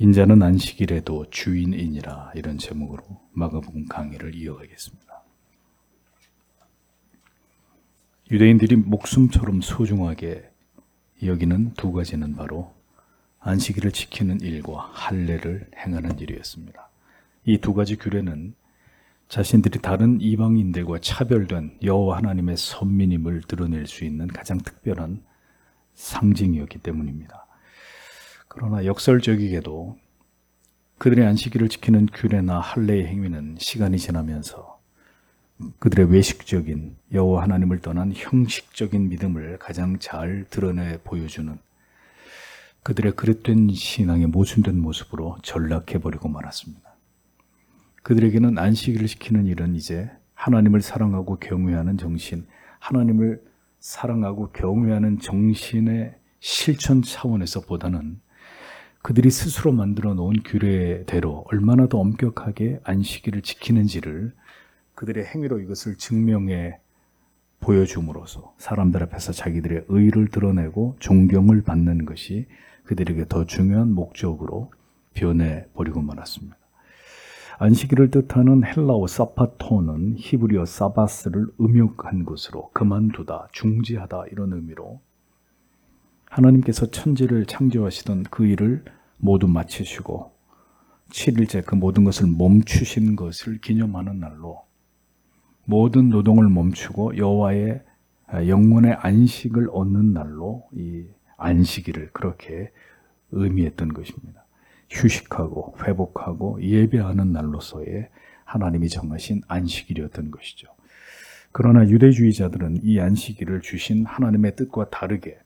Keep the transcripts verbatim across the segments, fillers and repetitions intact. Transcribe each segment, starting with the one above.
인자는 안식일에도 주인이니라, 이런 제목으로 마가복음 강의를 이어가겠습니다. 유대인들이 목숨처럼 소중하게 여기는 두 가지는 바로 안식일을 지키는 일과 할례를 행하는 일이었습니다. 이 두 가지 규례는 자신들이 다른 이방인들과 차별된 여호와 하나님의 선민임을 드러낼 수 있는 가장 특별한 상징이었기 때문입니다. 그러나 역설적이게도 그들의 안식일을 지키는 규례나 할례의 행위는 시간이 지나면서 그들의 외식적인 여호와 하나님을 떠난 형식적인 믿음을 가장 잘 드러내 보여주는 그들의 그릇된 신앙의 모순된 모습으로 전락해버리고 말았습니다. 그들에게는 안식일을 지키는 일은 이제 하나님을 사랑하고 경외하는 정신, 하나님을 사랑하고 경외하는 정신의 실천 차원에서 보다는 그들이 스스로 만들어 놓은 규례대로 얼마나 더 엄격하게 안식일을 지키는지를 그들의 행위로 이것을 증명해 보여줌으로써 사람들 앞에서 자기들의 의의를 드러내고 존경을 받는 것이 그들에게 더 중요한 목적으로 변해버리고 말았습니다. 안식일을 뜻하는 헬라어 사파토는 히브리어 사바스를 음역한 것으로 그만두다, 중지하다 이런 의미로 하나님께서 천지를 창조하시던 그 일을 모두 마치시고 칠 일째 그 모든 것을 멈추신 것을 기념하는 날로 모든 노동을 멈추고 여호와의 영혼의 안식을 얻는 날로 이 안식일을 그렇게 의미했던 것입니다. 휴식하고 회복하고 예배하는 날로서의 하나님이 정하신 안식일이었던 것이죠. 그러나 유대주의자들은 이 안식일을 주신 하나님의 뜻과 다르게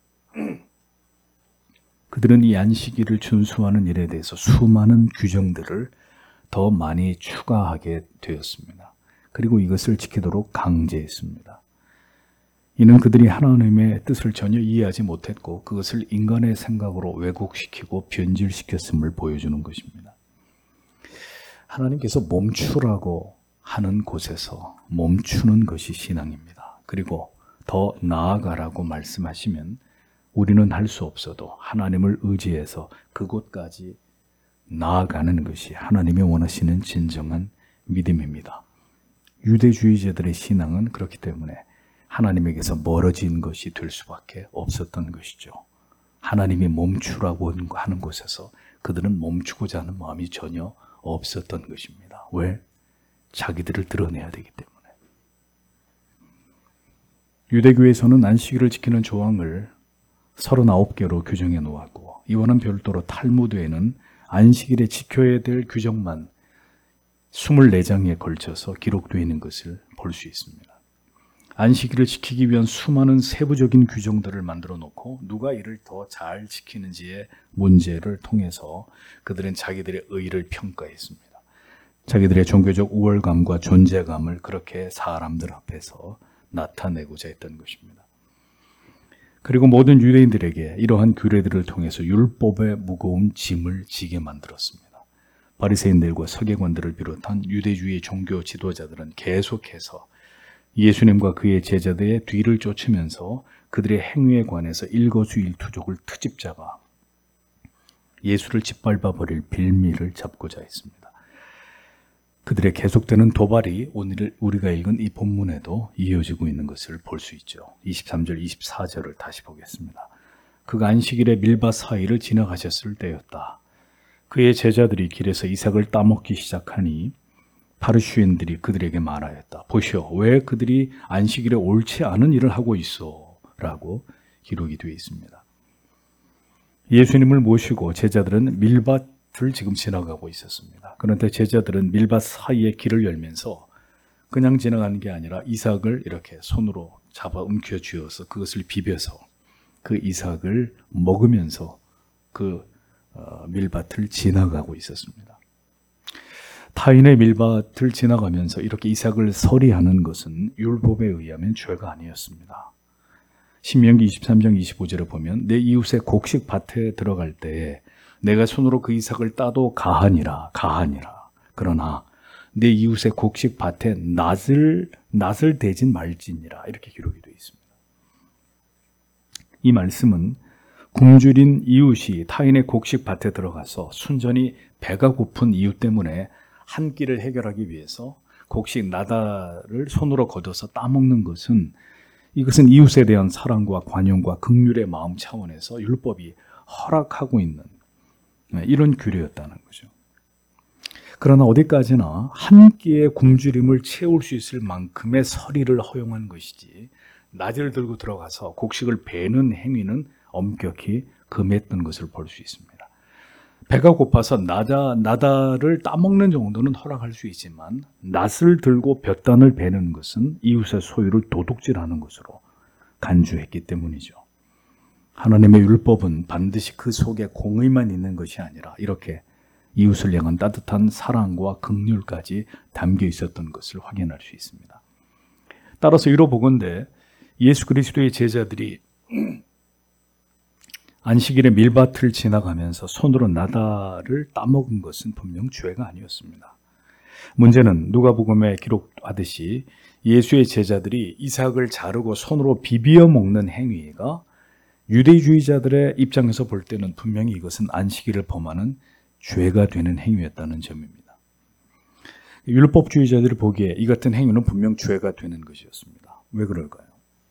그들은 이 안식일을 준수하는 일에 대해서 수많은 규정들을 더 많이 추가하게 되었습니다. 그리고 이것을 지키도록 강제했습니다. 이는 그들이 하나님의 뜻을 전혀 이해하지 못했고 그것을 인간의 생각으로 왜곡시키고 변질시켰음을 보여주는 것입니다. 하나님께서 멈추라고 하는 곳에서 멈추는 것이 신앙입니다. 그리고 더 나아가라고 말씀하시면 우리는 할 수 없어도 하나님을 의지해서 그곳까지 나아가는 것이 하나님이 원하시는 진정한 믿음입니다. 유대주의자들의 신앙은 그렇기 때문에 하나님에게서 멀어진 것이 될 수밖에 없었던 것이죠. 하나님이 멈추라고 하는 곳에서 그들은 멈추고자 하는 마음이 전혀 없었던 것입니다. 왜? 자기들을 드러내야 되기 때문에. 유대교에서는 안식일을 지키는 조항을 서른아홉 개로 규정해 놓았고 이와는 별도로 탈무드에는 안식일에 지켜야 될 규정만 이십사 장에 걸쳐서 기록되어 있는 것을 볼 수 있습니다. 안식일을 지키기 위한 수많은 세부적인 규정들을 만들어 놓고 누가 이를 더 잘 지키는지의 문제를 통해서 그들은 자기들의 의의를 평가했습니다. 자기들의 종교적 우월감과 존재감을 그렇게 사람들 앞에서 나타내고자 했던 것입니다. 그리고 모든 유대인들에게 이러한 규례들을 통해서 율법의 무거운 짐을 지게 만들었습니다. 바리새인들과 서기관들을 비롯한 유대주의 종교 지도자들은 계속해서 예수님과 그의 제자들의 뒤를 쫓으면서 그들의 행위에 관해서 일거수일투족을 트집잡아 예수를 짓밟아 버릴 빌미를 잡고자 했습니다. 그들의 계속되는 도발이 오늘 우리가 읽은 이 본문에도 이어지고 있는 것을 볼 수 있죠. 이십삼 절, 이십사 절을 다시 보겠습니다. 그가 안식일의 밀밭 사이를 지나가셨을 때였다. 그의 제자들이 길에서 이삭을 따먹기 시작하니 바리새인들이 그들에게 말하였다. 보시오, 왜 그들이 안식일에 옳지 않은 일을 하고 있어? 라고 기록이 되어 있습니다. 예수님을 모시고 제자들은 밀밭을 지금 지나가고 있었습니다. 그런데 제자들은 밀밭 사이에 길을 열면서 그냥 지나가는 게 아니라 이삭을 이렇게 손으로 잡아 움켜쥐어서 그것을 비벼서 그 이삭을 먹으면서 그 밀밭을 지나가고 있었습니다. 타인의 밀밭을 지나가면서 이렇게 이삭을 서리하는 것은 율법에 의하면 죄가 아니었습니다. 신명기 이십삼 장 이십오 절에 보면 내 이웃의 곡식 밭에 들어갈 때에 내가 손으로 그 이삭을 따도 가하니라 가하니라. 그러나 내 이웃의 곡식 밭에 낫을 낫을 대진 말지니라. 이렇게 기록이 되어 있습니다. 이 말씀은 굶주린 이웃이 타인의 곡식 밭에 들어가서 순전히 배가 고픈 이유 때문에 한 끼를 해결하기 위해서 곡식 나다를 손으로 걷어서 따먹는 것은, 이것은 이웃에 대한 사랑과 관용과 긍휼의 마음 차원에서 율법이 허락하고 있는 이런 규례였다는 거죠. 그러나 어디까지나 한 끼의 굶주림을 채울 수 있을 만큼의 서리를 허용한 것이지, 나지를 들고 들어가서 곡식을 베는 행위는 엄격히 금했던 것을 볼 수 있습니다. 배가 고파서 나다, 나다를 따먹는 정도는 허락할 수 있지만 낫을 들고 볕단을 베는 것은 이웃의 소유를 도둑질하는 것으로 간주했기 때문이죠. 하나님의 율법은 반드시 그 속에 공의만 있는 것이 아니라 이렇게 이웃을 향한 따뜻한 사랑과 긍휼까지 담겨 있었던 것을 확인할 수 있습니다. 따라서 이로 보건대 예수 그리스도의 제자들이 안식일에 밀밭을 지나가면서 손으로 나다를 따먹은 것은 분명 죄가 아니었습니다. 문제는 누가복음에 기록하듯이 예수의 제자들이 이삭을 자르고 손으로 비비어 먹는 행위가 유대주의자들의 입장에서 볼 때는 분명히 이것은 안식일을 범하는 죄가 되는 행위였다는 점입니다. 율법주의자들이 보기에 이 같은 행위는 분명 죄가 되는 것이었습니다. 왜 그럴까요?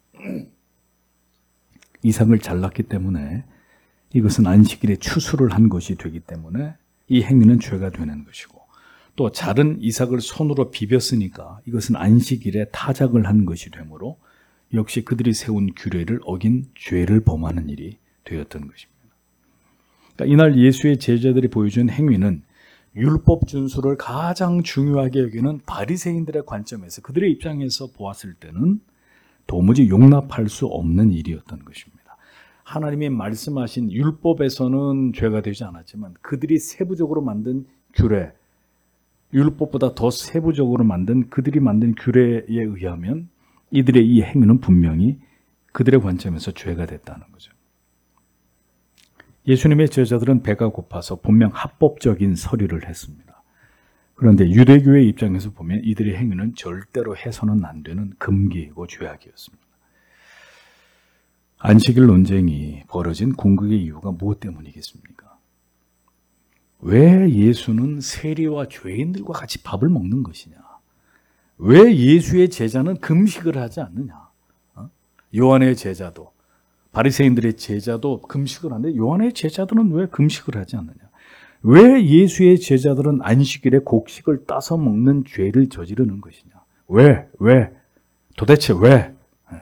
이삭을 잘랐기 때문에, 이것은 안식일에 추수를 한 것이 되기 때문에 이 행위는 죄가 되는 것이고, 또 자른 이삭을 손으로 비볐으니까 이것은 안식일에 타작을 한 것이 되므로 역시 그들이 세운 규례를 어긴 죄를 범하는 일이 되었던 것입니다. 그러니까 이날 예수의 제자들이 보여준 행위는 율법 준수를 가장 중요하게 여기는 바리새인들의 관점에서, 그들의 입장에서 보았을 때는 도무지 용납할 수 없는 일이었던 것입니다. 하나님이 말씀하신 율법에서는 죄가 되지 않았지만 그들이 세부적으로 만든 규례, 율법보다 더 세부적으로 만든 그들이 만든 규례에 의하면 이들의 이 행위는 분명히 그들의 관점에서 죄가 됐다는 거죠. 예수님의 제자들은 배가 고파서 분명 합법적인 서리를 했습니다. 그런데 유대교의 입장에서 보면 이들의 행위는 절대로 해서는 안 되는 금기이고 죄악이었습니다. 안식일 논쟁이 벌어진 궁극의 이유가 무엇 때문이겠습니까? 왜 예수는 세리와 죄인들과 같이 밥을 먹는 것이냐? 왜 예수의 제자는 금식을 하지 않느냐? 어? 요한의 제자도, 바리새인들의 제자도 금식을 하는데 요한의 제자들은 왜 금식을 하지 않느냐? 왜 예수의 제자들은 안식일에 곡식을 따서 먹는 죄를 저지르는 것이냐? 왜? 왜? 도대체 왜?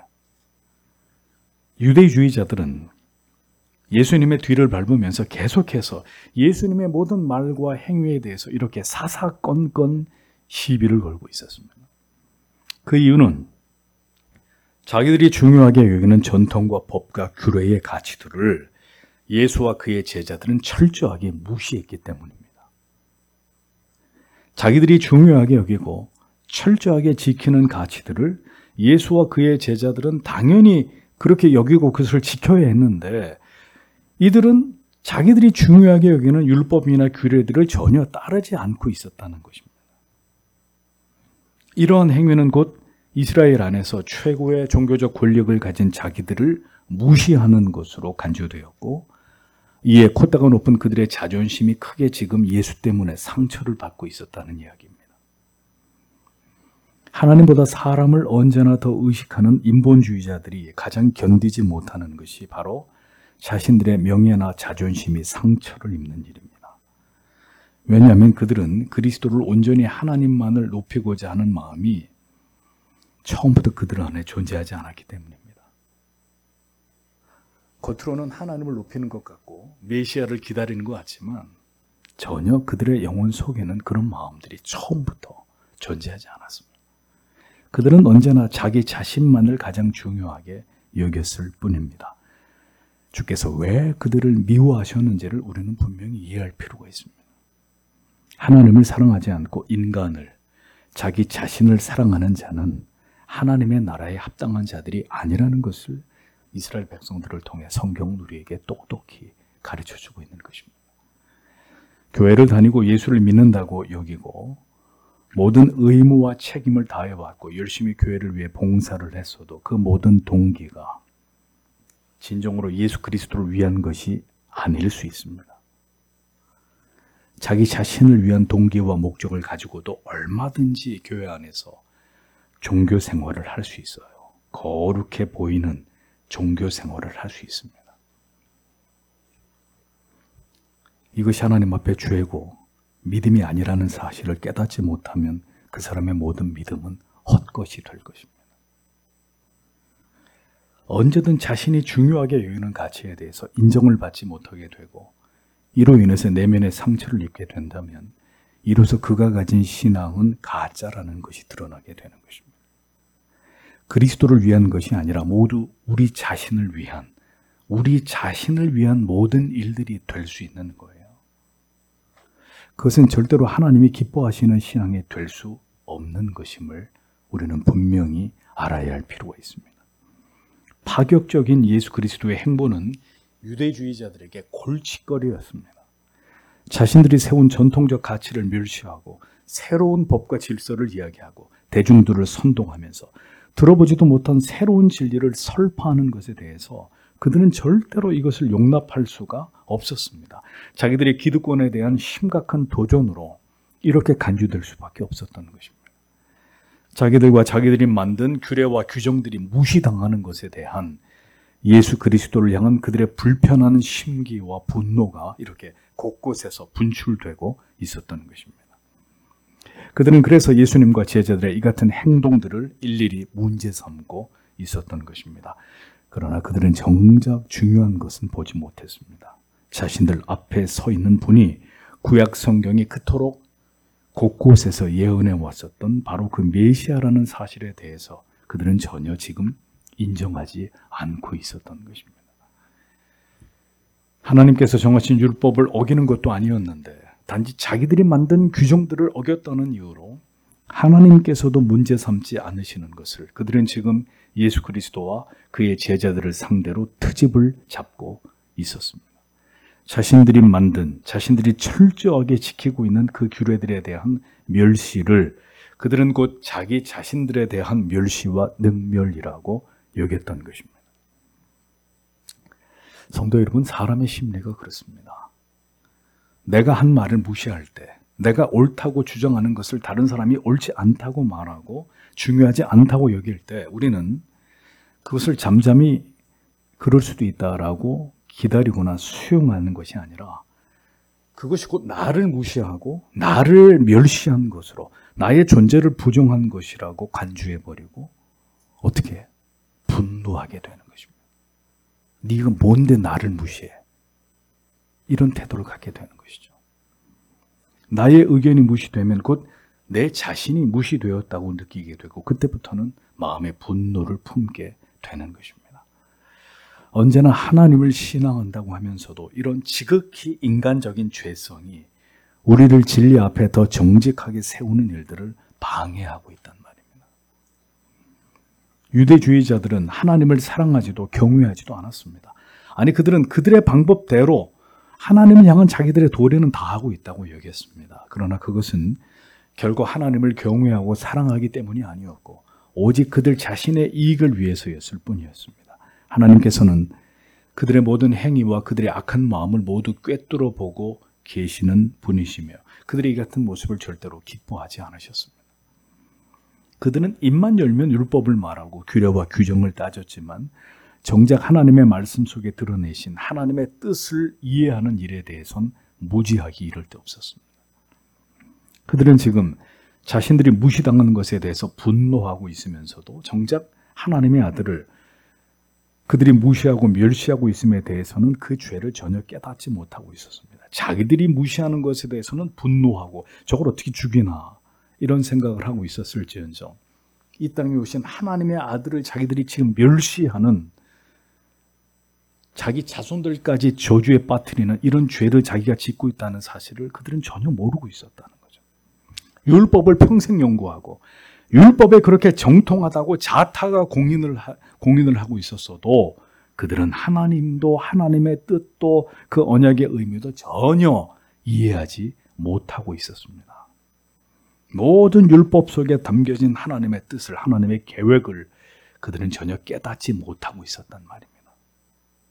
유대주의자들은 예수님의 뒤를 밟으면서 계속해서 예수님의 모든 말과 행위에 대해서 이렇게 사사건건 시비를 걸고 있었습니다. 그 이유는 자기들이 중요하게 여기는 전통과 법과 규례의 가치들을 예수와 그의 제자들은 철저하게 무시했기 때문입니다. 자기들이 중요하게 여기고 철저하게 지키는 가치들을 예수와 그의 제자들은 당연히 그렇게 여기고 그것을 지켜야 했는데, 이들은 자기들이 중요하게 여기는 율법이나 규례들을 전혀 따르지 않고 있었다는 것입니다. 이러한 행위는 곧 이스라엘 안에서 최고의 종교적 권력을 가진 자기들을 무시하는 것으로 간주되었고, 이에 콧대가 높은 그들의 자존심이 크게 지금 예수 때문에 상처를 받고 있었다는 이야기입니다. 하나님보다 사람을 언제나 더 의식하는 인본주의자들이 가장 견디지 못하는 것이 바로 자신들의 명예나 자존심이 상처를 입는 일입니다. 왜냐하면 그들은 그리스도를 온전히 하나님만을 높이고자 하는 마음이 처음부터 그들 안에 존재하지 않았기 때문입니다. 겉으로는 하나님을 높이는 것 같고 메시아를 기다리는 것 같지만 전혀 그들의 영혼 속에는 그런 마음들이 처음부터 존재하지 않았습니다. 그들은 언제나 자기 자신만을 가장 중요하게 여겼을 뿐입니다. 주께서 왜 그들을 미워하셨는지를 우리는 분명히 이해할 필요가 있습니다. 하나님을 사랑하지 않고 인간을, 자기 자신을 사랑하는 자는 하나님의 나라에 합당한 자들이 아니라는 것을 이스라엘 백성들을 통해 성경은 우리에게 똑똑히 가르쳐주고 있는 것입니다. 교회를 다니고 예수를 믿는다고 여기고 모든 의무와 책임을 다해왔고 열심히 교회를 위해 봉사를 했어도 그 모든 동기가 진정으로 예수 그리스도를 위한 것이 아닐 수 있습니다. 자기 자신을 위한 동기와 목적을 가지고도 얼마든지 교회 안에서 종교 생활을 할 수 있어요. 거룩해 보이는 종교 생활을 할 수 있습니다. 이것이 하나님 앞에 죄고 믿음이 아니라는 사실을 깨닫지 못하면 그 사람의 모든 믿음은 헛것이 될 것입니다. 언제든 자신이 중요하게 여기는 가치에 대해서 인정을 받지 못하게 되고 이로 인해서 내면의 상처를 입게 된다면 이로써 그가 가진 신앙은 가짜라는 것이 드러나게 되는 것입니다. 그리스도를 위한 것이 아니라 모두 우리 자신을 위한, 우리 자신을 위한 모든 일들이 될 수 있는 거예요. 그것은 절대로 하나님이 기뻐하시는 신앙이 될 수 없는 것임을 우리는 분명히 알아야 할 필요가 있습니다. 파격적인 예수 그리스도의 행보는 유대주의자들에게 골칫거리였습니다. 자신들이 세운 전통적 가치를 멸시하고 새로운 법과 질서를 이야기하고 대중들을 선동하면서 들어보지도 못한 새로운 진리를 설파하는 것에 대해서 그들은 절대로 이것을 용납할 수가 없었습니다. 자기들의 기득권에 대한 심각한 도전으로 이렇게 간주될 수밖에 없었던 것입니다. 자기들과 자기들이 만든 규례와 규정들이 무시당하는 것에 대한 예수 그리스도를 향한 그들의 불편한 심기와 분노가 이렇게 곳곳에서 분출되고 있었던 것입니다. 그들은 그래서 예수님과 제자들의 이 같은 행동들을 일일이 문제 삼고 있었던 것입니다. 그러나 그들은 정작 중요한 것은 보지 못했습니다. 자신들 앞에 서 있는 분이 구약 성경이 그토록 곳곳에서 예언해 왔었던 바로 그 메시아라는 사실에 대해서 그들은 전혀 지금 인정하지 않고 있었던 것입니다. 하나님께서 정하신 율법을 어기는 것도 아니었는데 단지 자기들이 만든 규정들을 어겼다는 이유로 하나님께서도 문제 삼지 않으시는 것을 그들은 지금 예수 그리스도와 그의 제자들을 상대로 트집을 잡고 있었습니다. 자신들이 만든, 자신들이 철저하게 지키고 있는 그 규례들에 대한 멸시를 그들은 곧 자기 자신들에 대한 멸시와 능멸이라고 여겼던 것입니다. 성도 여러분, 사람의 심리가 그렇습니다. 내가 한 말을 무시할 때, 내가 옳다고 주장하는 것을 다른 사람이 옳지 않다고 말하고 중요하지 않다고 여길 때 우리는 그것을 잠잠히 그럴 수도 있다라고 기다리거나 수용하는 것이 아니라 그것이 곧 나를 무시하고 나를 멸시한 것으로 나의 존재를 부정한 것이라고 간주해버리고 어떻게 분노하게 되는 것입니다. 네가 뭔데 나를 무시해? 이런 태도를 갖게 되는 것이죠. 나의 의견이 무시되면 곧 내 자신이 무시되었다고 느끼게 되고 그때부터는 마음의 분노를 품게 되는 것입니다. 언제나 하나님을 신앙한다고 하면서도 이런 지극히 인간적인 죄성이 우리를 진리 앞에 더 정직하게 세우는 일들을 방해하고 있단 말입니다. 유대주의자들은 하나님을 사랑하지도 경외하지도 않았습니다. 아니 그들은 그들의 방법대로 하나님을 향한 자기들의 도리는 다 하고 있다고 여겼습니다. 그러나 그것은 결국 하나님을 경외하고 사랑하기 때문이 아니었고 오직 그들 자신의 이익을 위해서였을 뿐이었습니다. 하나님께서는 그들의 모든 행위와 그들의 악한 마음을 모두 꿰뚫어 보고 계시는 분이시며 그들의 이 같은 모습을 절대로 기뻐하지 않으셨습니다. 그들은 입만 열면 율법을 말하고 규례와 규정을 따졌지만 정작 하나님의 말씀 속에 드러내신 하나님의 뜻을 이해하는 일에 대해선 무지하기 이를 데 없었습니다. 그들은 지금 자신들이 무시당하는 것에 대해서 분노하고 있으면서도 정작 하나님의 아들을 그들이 무시하고 멸시하고 있음에 대해서는 그 죄를 전혀 깨닫지 못하고 있었습니다. 자기들이 무시하는 것에 대해서는 분노하고 저걸 어떻게 죽이나 이런 생각을 하고 있었을지언정 이 땅에 오신 하나님의 아들을 자기들이 지금 멸시하는 자기 자손들까지 저주에 빠뜨리는 이런 죄를 자기가 짓고 있다는 사실을 그들은 전혀 모르고 있었다는 거죠. 율법을 평생 연구하고 율법에 그렇게 정통하다고 자타가 공인을, 하, 공인을 하고 있었어도 그들은 하나님도 하나님의 뜻도 그 언약의 의미도 전혀 이해하지 못하고 있었습니다. 모든 율법 속에 담겨진 하나님의 뜻을, 하나님의 계획을 그들은 전혀 깨닫지 못하고 있었단 말입니다.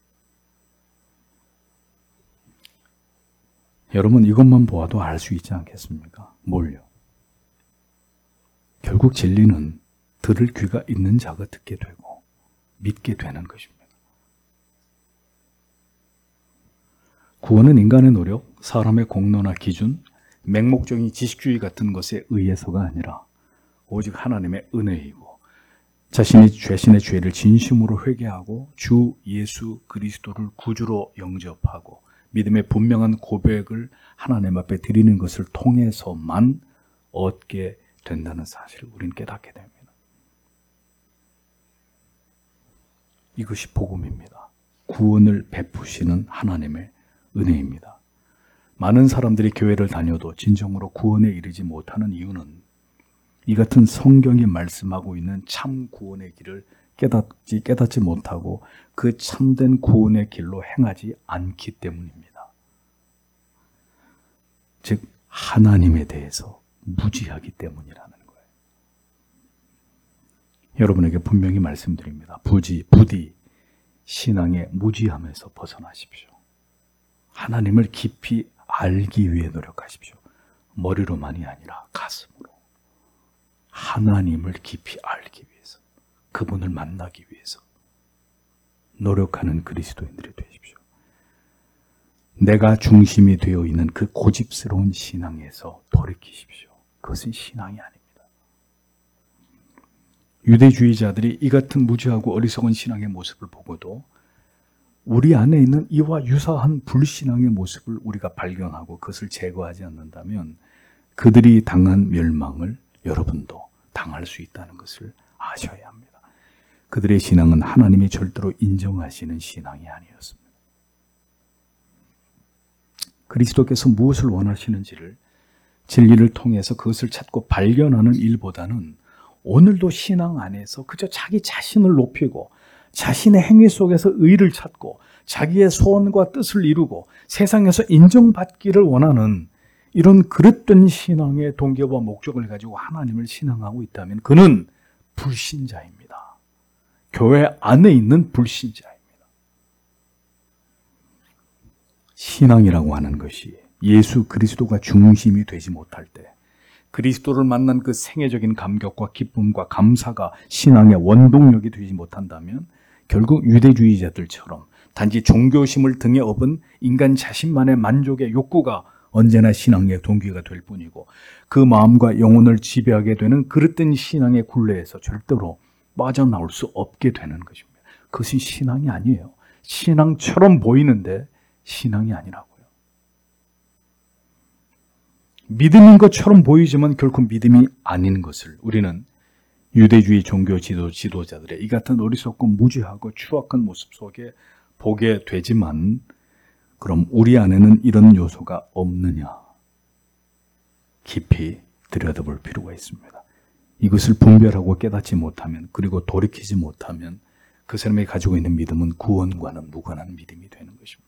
여러분 이것만 보아도 알 수 있지 않겠습니까? 뭘요? 결국 진리는 들을 귀가 있는 자가 듣게 되고 믿게 되는 것입니다. 구원은 인간의 노력, 사람의 공로나 기준, 맹목적인 지식주의 같은 것에 의해서가 아니라 오직 하나님의 은혜이고 자신이 자신의 죄를 진심으로 회개하고 주 예수 그리스도를 구주로 영접하고 믿음의 분명한 고백을 하나님 앞에 드리는 것을 통해서만 얻게 된다는 사실을 우리는 깨닫게 됩니다. 이것이 복음입니다. 구원을 베푸시는 하나님의 은혜입니다. 많은 사람들이 교회를 다녀도 진정으로 구원에 이르지 못하는 이유는 이 같은 성경이 말씀하고 있는 참 구원의 길을 깨닫지, 깨닫지 못하고 그 참된 구원의 길로 행하지 않기 때문입니다. 즉 하나님에 대해서 무지하기 때문이라는 거예요. 여러분에게 분명히 말씀드립니다. 부지, 부디 신앙의 무지함에서 벗어나십시오. 하나님을 깊이 알기 위해 노력하십시오. 머리로만이 아니라 가슴으로. 하나님을 깊이 알기 위해서, 그분을 만나기 위해서 노력하는 그리스도인들이 되십시오. 내가 중심이 되어 있는 그 고집스러운 신앙에서 돌이키십시오. 그것은 신앙이 아닙니다. 유대주의자들이 이 같은 무지하고 어리석은 신앙의 모습을 보고도 우리 안에 있는 이와 유사한 불신앙의 모습을 우리가 발견하고 그것을 제거하지 않는다면 그들이 당한 멸망을 여러분도 당할 수 있다는 것을 아셔야 합니다. 그들의 신앙은 하나님이 절대로 인정하시는 신앙이 아니었습니다. 그리스도께서 무엇을 원하시는지를 진리를 통해서 그것을 찾고 발견하는 일보다는 오늘도 신앙 안에서 그저 자기 자신을 높이고 자신의 행위 속에서 의를 찾고 자기의 소원과 뜻을 이루고 세상에서 인정받기를 원하는 이런 그릇된 신앙의 동기와 목적을 가지고 하나님을 신앙하고 있다면 그는 불신자입니다. 교회 안에 있는 불신자입니다. 신앙이라고 하는 것이 예수 그리스도가 중심이 되지 못할 때 그리스도를 만난 그 생애적인 감격과 기쁨과 감사가 신앙의 원동력이 되지 못한다면 결국 유대주의자들처럼 단지 종교심을 등에 업은 인간 자신만의 만족의 욕구가 언제나 신앙의 동기가 될 뿐이고 그 마음과 영혼을 지배하게 되는 그릇된 신앙의 굴레에서 절대로 빠져나올 수 없게 되는 것입니다. 그것이 신앙이 아니에요. 신앙처럼 보이는데 신앙이 아니라고요. 믿음인 것처럼 보이지만 결코 믿음이 아닌 것을 우리는 유대주의 종교 지도, 지도자들의 이 같은 어리석고 무지하고 추악한 모습 속에 보게 되지만 그럼 우리 안에는 이런 요소가 없느냐? 깊이 들여다볼 필요가 있습니다. 이것을 분별하고 깨닫지 못하면 그리고 돌이키지 못하면 그 사람이 가지고 있는 믿음은 구원과는 무관한 믿음이 되는 것입니다.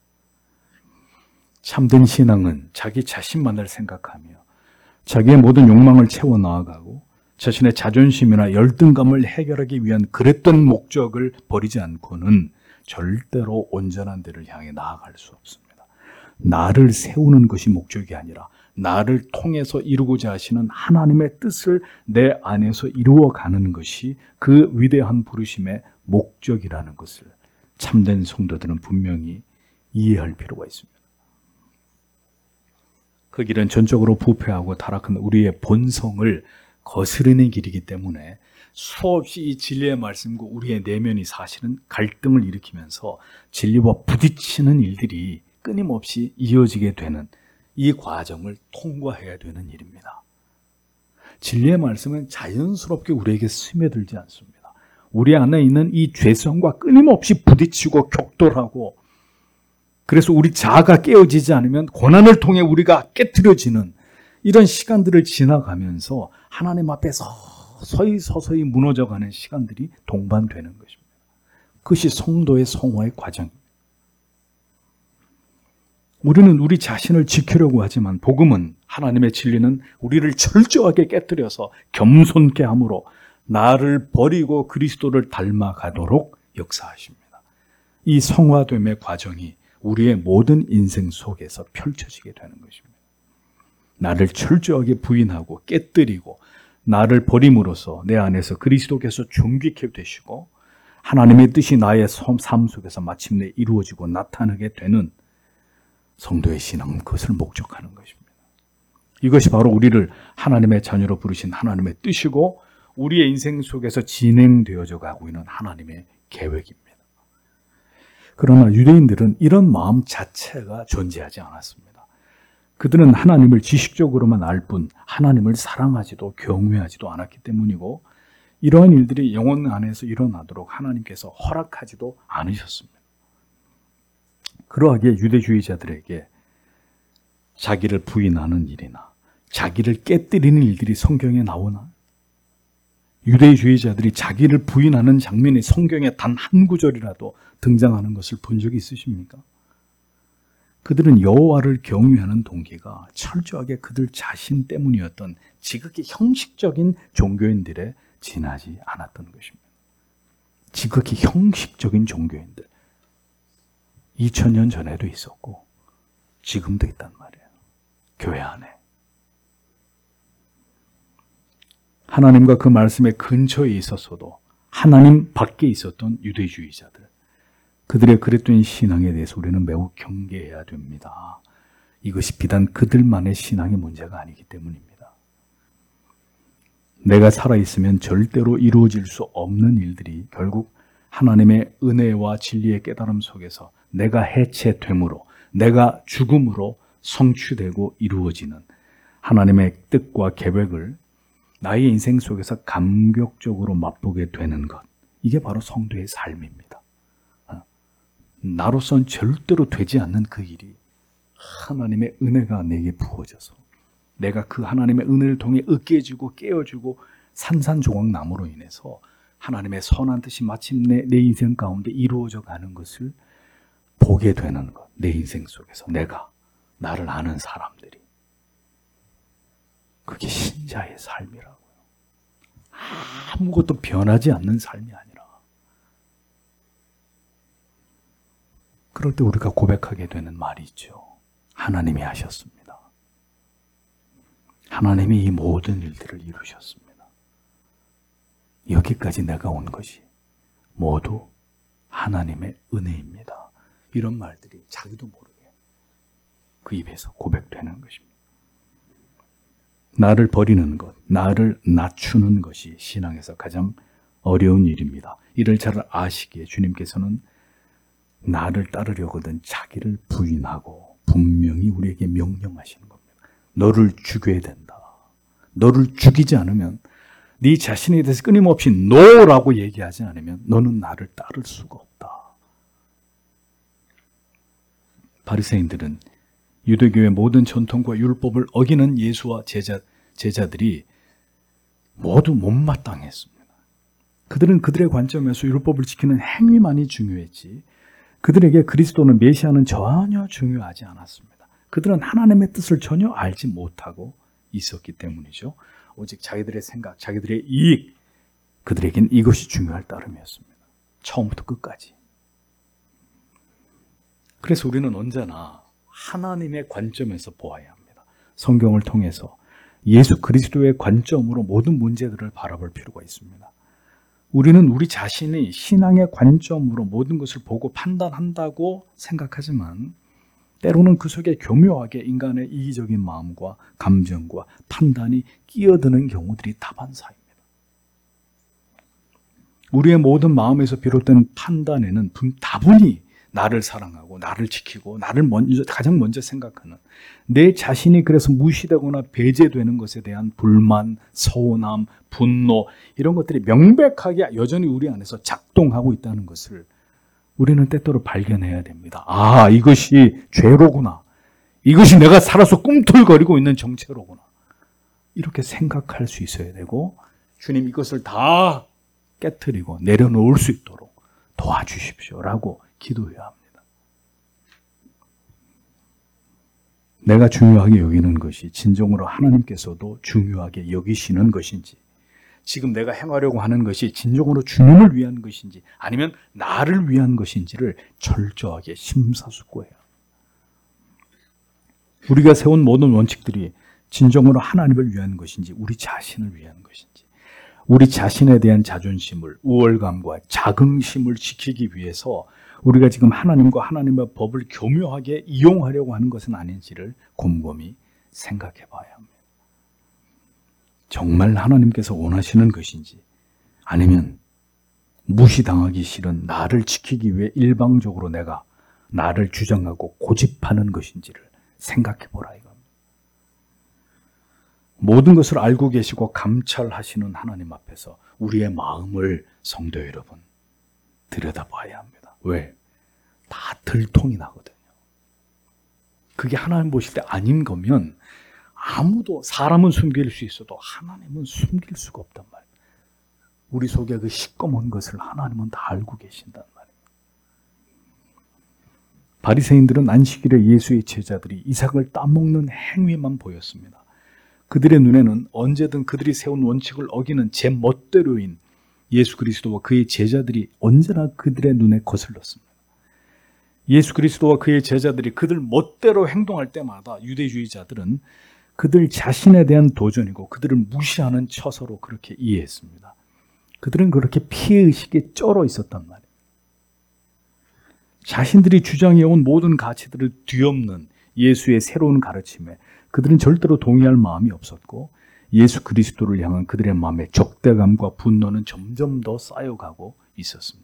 참된 신앙은 자기 자신만을 생각하며 자기의 모든 욕망을 채워 나아가고 자신의 자존심이나 열등감을 해결하기 위한 그랬던 목적을 버리지 않고는 절대로 온전한 데를 향해 나아갈 수 없습니다. 나를 세우는 것이 목적이 아니라 나를 통해서 이루고자 하시는 하나님의 뜻을 내 안에서 이루어가는 것이 그 위대한 부르심의 목적이라는 것을 참된 성도들은 분명히 이해할 필요가 있습니다. 그 길은 전적으로 부패하고 타락한 우리의 본성을 거스르는 길이기 때문에 수없이 이 진리의 말씀과 우리의 내면이 사실은 갈등을 일으키면서 진리와 부딪히는 일들이 끊임없이 이어지게 되는 이 과정을 통과해야 되는 일입니다. 진리의 말씀은 자연스럽게 우리에게 스며들지 않습니다. 우리 안에 있는 이 죄성과 끊임없이 부딪히고 격돌하고 그래서 우리 자아가 깨어지지 않으면 고난을 통해 우리가 깨트려지는 이런 시간들을 지나가면서 하나님 앞에서 서서히 서서히 무너져가는 시간들이 동반되는 것입니다. 그것이 성도의 성화의 과정입니다. 우리는 우리 자신을 지키려고 하지만 복음은 하나님의 진리는 우리를 철저하게 깨뜨려서 겸손케 함으로 나를 버리고 그리스도를 닮아가도록 역사하십니다. 이 성화됨의 과정이 우리의 모든 인생 속에서 펼쳐지게 되는 것입니다. 나를 철저하게 부인하고 깨뜨리고 나를 버림으로써 내 안에서 그리스도께서 존귀케 되시고 하나님의 뜻이 나의 삶 속에서 마침내 이루어지고 나타나게 되는 성도의 신앙은 그것을 목적하는 것입니다. 이것이 바로 우리를 하나님의 자녀로 부르신 하나님의 뜻이고 우리의 인생 속에서 진행되어져 가고 있는 하나님의 계획입니다. 그러나 유대인들은 이런 마음 자체가 존재하지 않았습니다. 그들은 하나님을 지식적으로만 알 뿐 하나님을 사랑하지도 경외하지도 않았기 때문이고 이러한 일들이 영혼 안에서 일어나도록 하나님께서 허락하지도 않으셨습니다. 그러하기에 유대주의자들에게 자기를 부인하는 일이나 자기를 깨뜨리는 일들이 성경에 나오나? 유대주의자들이 자기를 부인하는 장면이 성경에 단 한 구절이라도 등장하는 것을 본 적이 있으십니까? 그들은 여호와를 경외하는 동기가 철저하게 그들 자신 때문이었던 지극히 형식적인 종교인들에 지나지 않았던 것입니다. 지극히 형식적인 종교인들. 이천 년 전에도 있었고 지금도 있단 말이에요. 교회 안에. 하나님과 그 말씀의 근처에 있었어도 하나님 밖에 있었던 유대주의자들. 그들의 그랬던 신앙에 대해서 우리는 매우 경계해야 됩니다. 이것이 비단 그들만의 신앙의 문제가 아니기 때문입니다. 내가 살아있으면 절대로 이루어질 수 없는 일들이 결국 하나님의 은혜와 진리의 깨달음 속에서 내가 해체됨으로, 내가 죽음으로 성취되고 이루어지는 하나님의 뜻과 계획을 나의 인생 속에서 감격적으로 맛보게 되는 것. 이게 바로 성도의 삶입니다. 나로선 절대로 되지 않는 그 일이 하나님의 은혜가 내게 부어져서 내가 그 하나님의 은혜를 통해 으깨지고 깨어지고 산산조각남으로 인해서 하나님의 선한 뜻이 마침내 내 인생 가운데 이루어져 가는 것을 보게 되는 것. 내 인생 속에서 내가, 나를 아는 사람들이. 그게 신자의 삶이라고요. 아무것도 변하지 않는 삶이 아니라 그럴 때 우리가 고백하게 되는 말이 있죠. 하나님이 하셨습니다. 하나님이 이 모든 일들을 이루셨습니다. 여기까지 내가 온 것이 모두 하나님의 은혜입니다. 이런 말들이 자기도 모르게 그 입에서 고백되는 것입니다. 나를 버리는 것, 나를 낮추는 것이 신앙에서 가장 어려운 일입니다. 이를 잘 아시기에 주님께서는 나를 따르려거든 자기를 부인하고 분명히 우리에게 명령하시는 겁니다. 너를 죽여야 된다. 너를 죽이지 않으면 네 자신에 대해서 끊임없이 노라고 얘기하지 않으면 너는 나를 따를 수가 없다. 바리새인들은 유대교의 모든 전통과 율법을 어기는 예수와 제자, 제자들이 모두 못마땅했습니다. 그들은 그들의 관점에서 율법을 지키는 행위만이 중요했지 그들에게 그리스도는 메시아는 전혀 중요하지 않았습니다. 그들은 하나님의 뜻을 전혀 알지 못하고 있었기 때문이죠. 오직 자기들의 생각, 자기들의 이익, 그들에겐 이것이 중요할 따름이었습니다. 처음부터 끝까지. 그래서 우리는 언제나 하나님의 관점에서 보아야 합니다. 성경을 통해서 예수 그리스도의 관점으로 모든 문제들을 바라볼 필요가 있습니다. 우리는 우리 자신이 신앙의 관점으로 모든 것을 보고 판단한다고 생각하지만 때로는 그 속에 교묘하게 인간의 이기적인 마음과 감정과 판단이 끼어드는 경우들이 다반사입니다. 우리의 모든 마음에서 비롯되는 판단에는 다분히 나를 사랑하고 나를 지키고 나를 먼저, 가장 먼저 생각하는 내 자신이 그래서 무시되거나 배제되는 것에 대한 불만, 서운함, 분노 이런 것들이 명백하게 여전히 우리 안에서 작동하고 있다는 것을 우리는 때때로 발견해야 됩니다. 아, 이것이 죄로구나. 이것이 내가 살아서 꿈틀거리고 있는 정체로구나. 이렇게 생각할 수 있어야 되고 주님 이것을 다 깨트리고 내려놓을 수 있도록 도와주십시오라고 기도해야 합니다. 내가 중요하게 여기는 것이 진정으로 하나님께서도 중요하게 여기시는 것인지 지금 내가 행하려고 하는 것이 진정으로 주님을 위한 것인지 아니면 나를 위한 것인지를 철저하게 심사숙고해요. 우리가 세운 모든 원칙들이 진정으로 하나님을 위한 것인지 우리 자신을 위한 것인지, 우리 자신에 대한 자존심을, 우월감과 자긍심을 지키기 위해서 우리가 지금 하나님과 하나님의 법을 교묘하게 이용하려고 하는 것은 아닌지를 곰곰이 생각해 봐야 합니다. 정말 하나님께서 원하시는 것인지 아니면 무시당하기 싫은 나를 지키기 위해 일방적으로 내가 나를 주장하고 고집하는 것인지를 생각해 보라 이겁니다. 모든 것을 알고 계시고 감찰하시는 하나님 앞에서 우리의 마음을 성도 여러분 들여다봐야 합니다. 왜? 다 들통이 나거든요. 그게 하나님 보실 때 아닌 거면 아무도, 사람은 숨길 수 있어도 하나님은 숨길 수가 없단 말이에요. 우리 속에 그 시꺼먼 것을 하나님은 다 알고 계신단 말이에요. 바리새인들은 안식일에 예수의 제자들이 이삭을 따먹는 행위만 보였습니다. 그들의 눈에는 언제든 그들이 세운 원칙을 어기는 제 멋대로인 예수 그리스도와 그의 제자들이 언제나 그들의 눈에 거슬렀습니다. 예수 그리스도와 그의 제자들이 그들 멋대로 행동할 때마다 유대주의자들은 그들 자신에 대한 도전이고 그들을 무시하는 처서로 그렇게 이해했습니다. 그들은 그렇게 피해의식에 쩔어 있었단 말이에요. 자신들이 주장해온 모든 가치들을 뒤엎는 예수의 새로운 가르침에 그들은 절대로 동의할 마음이 없었고 예수 그리스도를 향한 그들의 마음의 적대감과 분노는 점점 더 쌓여가고 있었습니다.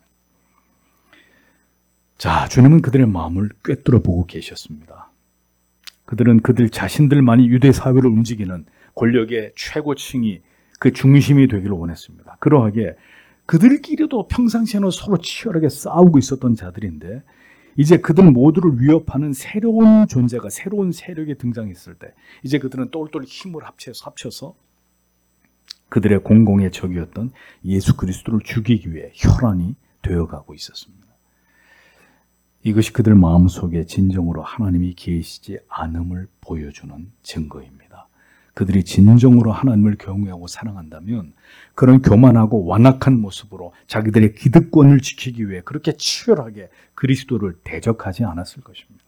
자, 주님은 그들의 마음을 꿰뚫어 보고 계셨습니다. 그들은 그들 자신들만이 유대 사회를 움직이는 권력의 최고층이 그 중심이 되기를 원했습니다. 그러하게 그들끼리도 평상시에는 서로 치열하게 싸우고 있었던 자들인데 이제 그들 모두를 위협하는 새로운 존재가, 새로운 세력이 등장했을 때 이제 그들은 똘똘 힘을 합쳐서, 합쳐서 그들의 공공의 적이었던 예수 그리스도를 죽이기 위해 혈안이 되어가고 있었습니다. 이것이 그들 마음속에 진정으로 하나님이 계시지 않음을 보여주는 증거입니다. 그들이 진정으로 하나님을 경외하고 사랑한다면 그런 교만하고 완악한 모습으로 자기들의 기득권을 지키기 위해 그렇게 치열하게 그리스도를 대적하지 않았을 것입니다.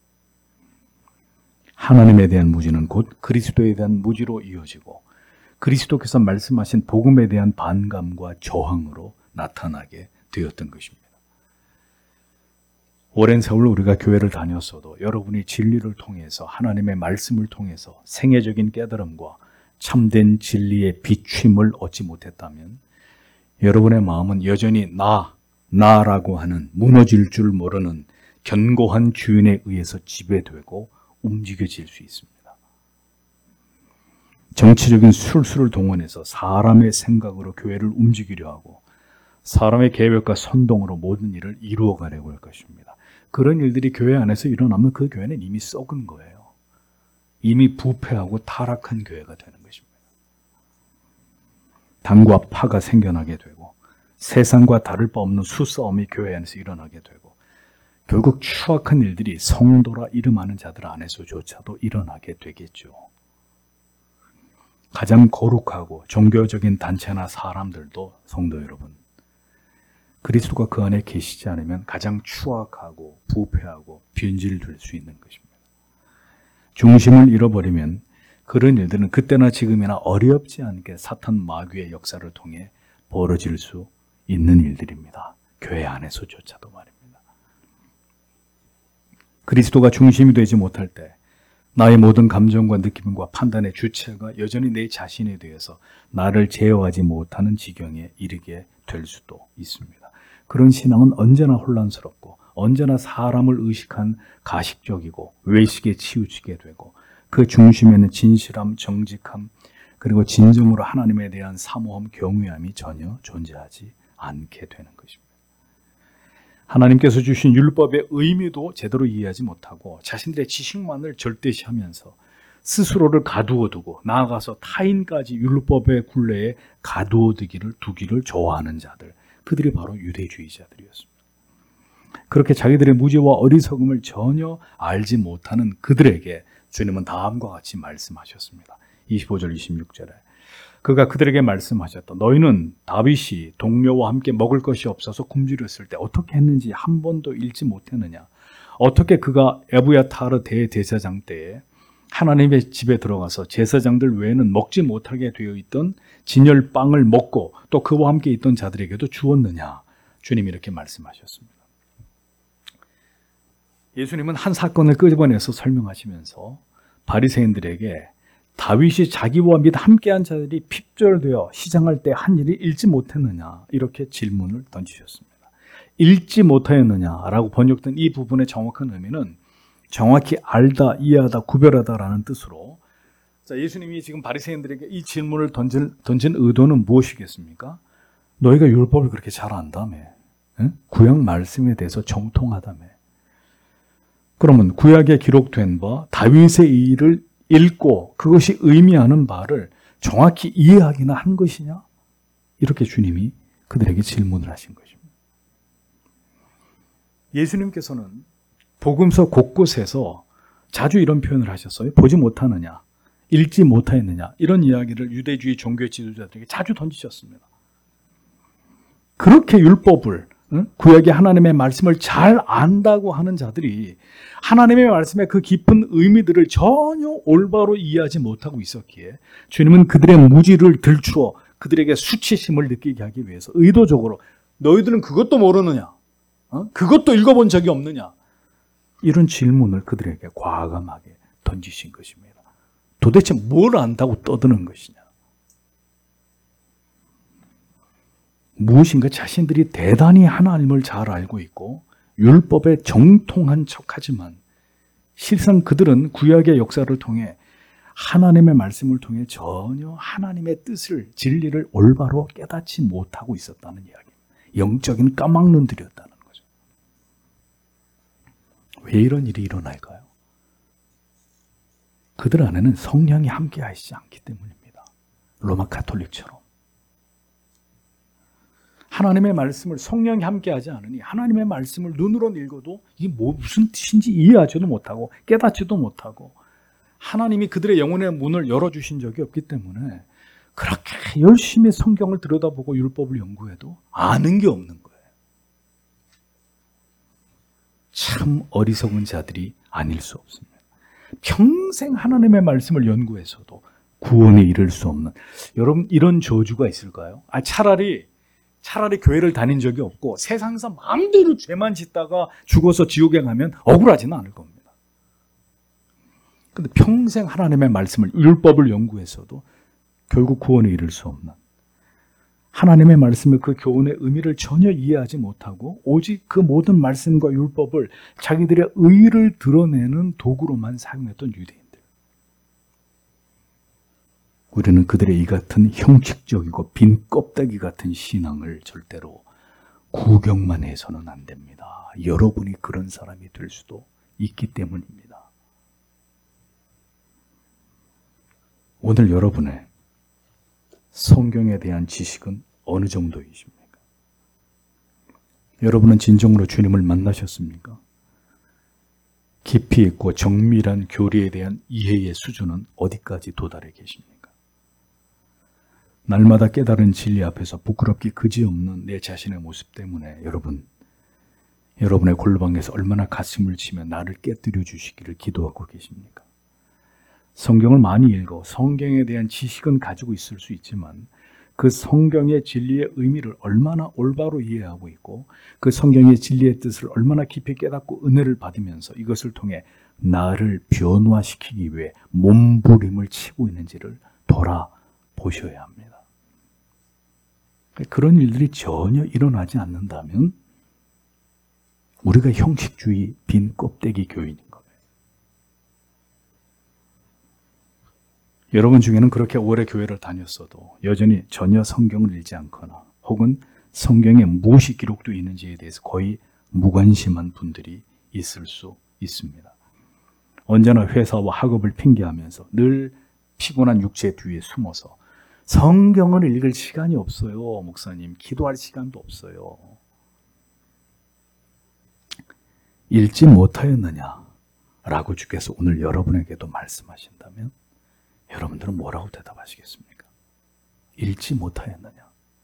하나님에 대한 무지는 곧 그리스도에 대한 무지로 이어지고 그리스도께서 말씀하신 복음에 대한 반감과 저항으로 나타나게 되었던 것입니다. 오랜 세월 우리가 교회를 다녔어도 여러분이 진리를 통해서 하나님의 말씀을 통해서 생애적인 깨달음과 참된 진리의 비춤을 얻지 못했다면 여러분의 마음은 여전히 나, 나라고 하는 무너질 줄 모르는 견고한 주인에 의해서 지배되고 움직여질 수 있습니다. 정치적인 술수를 동원해서 사람의 생각으로 교회를 움직이려 하고 사람의 계획과 선동으로 모든 일을 이루어가려고 할 것입니다. 그런 일들이 교회 안에서 일어나면 그 교회는 이미 썩은 거예요. 이미 부패하고 타락한 교회가 되는 것입니다. 당과 파가 생겨나게 되고 세상과 다를 바 없는 수싸움이 교회 안에서 일어나게 되고 결국 추악한 일들이 성도라 이름하는 자들 안에서조차도 일어나게 되겠죠. 가장 거룩하고 종교적인 단체나 사람들도 성도 여러분, 그리스도가 그 안에 계시지 않으면 가장 추악하고 부패하고 변질될 수 있는 것입니다. 중심을 잃어버리면 그런 일들은 그때나 지금이나 어렵지 않게 사탄 마귀의 역사를 통해 벌어질 수 있는 일들입니다. 교회 안에서조차도 말입니다. 그리스도가 중심이 되지 못할 때 나의 모든 감정과 느낌과 판단의 주체가 여전히 내 자신에 대해서 나를 제어하지 못하는 지경에 이르게 될 수도 있습니다. 그런 신앙은 언제나 혼란스럽고 언제나 사람을 의식한 가식적이고 외식에 치우치게 되고 그 중심에는 진실함, 정직함, 그리고 진정으로 하나님에 대한 사모함, 경외함이 전혀 존재하지 않게 되는 것입니다. 하나님께서 주신 율법의 의미도 제대로 이해하지 못하고 자신들의 지식만을 절대시하면서 스스로를 가두어 두고 나아가서 타인까지 율법의 굴레에 가두어 두기를, 두기를 좋아하는 자들, 그들이 바로 유대주의자들이었습니다. 그렇게 자기들의 무지와 어리석음을 전혀 알지 못하는 그들에게 주님은 다음과 같이 말씀하셨습니다. 이십오 절 이십육 절에 그가 그들에게 말씀하셨다. 너희는 다윗이 동료와 함께 먹을 것이 없어서 굶주렸을 때 어떻게 했는지 한 번도 읽지 못했느냐? 어떻게 그가 에브야타르 대제사장 때에 하나님의 집에 들어가서 제사장들 외에는 먹지 못하게 되어 있던 진열빵을 먹고 또 그와 함께 있던 자들에게도 주었느냐? 주님이 이렇게 말씀하셨습니다. 예수님은 한 사건을 끄집어내서 설명하시면서 바리새인들에게 다윗이 자기와 및 함께한 자들이 핍절되어 시장할 때 한 일이 읽지 못했느냐 이렇게 질문을 던지셨습니다. 읽지 못하였느냐라고 번역된 이 부분의 정확한 의미는 정확히 알다, 이해하다, 구별하다라는 뜻으로 자, 예수님이 지금 바리새인들에게 이 질문을 던진, 던진 의도는 무엇이겠습니까? 너희가 율법을 그렇게 잘 안다며, 응? 구약 말씀에 대해서 정통하다며. 그러면 구약에 기록된 바 다윗의 일을 읽고 그것이 의미하는 바를 정확히 이해하기나 한 것이냐? 이렇게 주님이 그들에게 질문을 하신 것입니다. 예수님께서는 복음서 곳곳에서 자주 이런 표현을 하셨어요. 보지 못하느냐, 읽지 못하였느냐 이런 이야기를 유대주의 종교 지도자들에게 자주 던지셨습니다. 그렇게 율법을 구약의 하나님의 말씀을 잘 안다고 하는 자들이 하나님의 말씀의 그 깊은 의미들을 전혀 올바로 이해하지 못하고 있었기에 주님은 그들의 무지를 들추어 그들에게 수치심을 느끼게 하기 위해서 의도적으로 너희들은 그것도 모르느냐? 어? 그것도 읽어본 적이 없느냐? 이런 질문을 그들에게 과감하게 던지신 것입니다. 도대체 뭘 안다고 떠드는 것이냐? 무엇인가 자신들이 대단히 하나님을 잘 알고 있고 율법에 정통한 척하지만 실상 그들은 구약의 역사를 통해 하나님의 말씀을 통해 전혀 하나님의 뜻을, 진리를 올바로 깨닫지 못하고 있었다는 이야기입니다. 영적인 까막눈들이었다는 거죠. 왜 이런 일이 일어날까요? 그들 안에는 성령이 함께 하시지 않기 때문입니다. 로마 가톨릭처럼. 하나님의 말씀을 성령이 함께하지 않으니 하나님의 말씀을 눈으로 읽어도 이게 뭐 무슨 뜻인지 이해하지도 못하고 깨닫지도 못하고 하나님이 그들의 영혼의 문을 열어주신 적이 없기 때문에 그렇게 열심히 성경을 들여다보고 율법을 연구해도 아는 게 없는 거예요. 참 어리석은 자들이 아닐 수 없습니다. 평생 하나님의 말씀을 연구해서도 구원에 이를 수 없는 여러분 이런 저주가 있을까요? 아 차라리 차라리 교회를 다닌 적이 없고 세상에서 마음대로 죄만 짓다가 죽어서 지옥에 가면 억울하지는 않을 겁니다. 그런데 평생 하나님의 말씀을 율법을 연구해서도 결국 구원에 이를 수 없는 하나님의 말씀의 그 교훈의 의미를 전혀 이해하지 못하고 오직 그 모든 말씀과 율법을 자기들의 의의를 드러내는 도구로만 사용했던 유대인들. 우리는 그들의 이 같은 형식적이고 빈 껍데기 같은 신앙을 절대로 구경만 해서는 안 됩니다. 여러분이 그런 사람이 될 수도 있기 때문입니다. 오늘 여러분의 성경에 대한 지식은 어느 정도이십니까? 여러분은 진정으로 주님을 만나셨습니까? 깊이 있고 정밀한 교리에 대한 이해의 수준은 어디까지 도달해 계십니까? 날마다 깨달은 진리 앞에서 부끄럽기 그지없는 내 자신의 모습 때문에 여러분, 여러분의 골방에서 얼마나 가슴을 치며 나를 깨뜨려 주시기를 기도하고 계십니까? 성경을 많이 읽어 성경에 대한 지식은 가지고 있을 수 있지만 그 성경의 진리의 의미를 얼마나 올바로 이해하고 있고 그 성경의 진리의 뜻을 얼마나 깊이 깨닫고 은혜를 받으면서 이것을 통해 나를 변화시키기 위해 몸부림을 치고 있는지를 돌아보셔야 합니다. 그런 일들이 전혀 일어나지 않는다면 우리가 형식주의 빈 껍데기 교인인 거예요. 여러분 중에는 그렇게 오래 교회를 다녔어도 여전히 전혀 성경을 읽지 않거나 혹은 성경에 무엇이 기록되어 있는지에 대해서 거의 무관심한 분들이 있을 수 있습니다. 언제나 회사와 학업을 핑계하면서 늘 피곤한 육체 뒤에 숨어서 성경을 읽을 시간이 없어요. 목사님, 기도할 시간도 없어요. 읽지 못하였느냐? 라고 주께서 오늘 여러분에게도 말씀하신다면 여러분들은 뭐라고 대답하시겠습니까? 잃지 못하였느냐?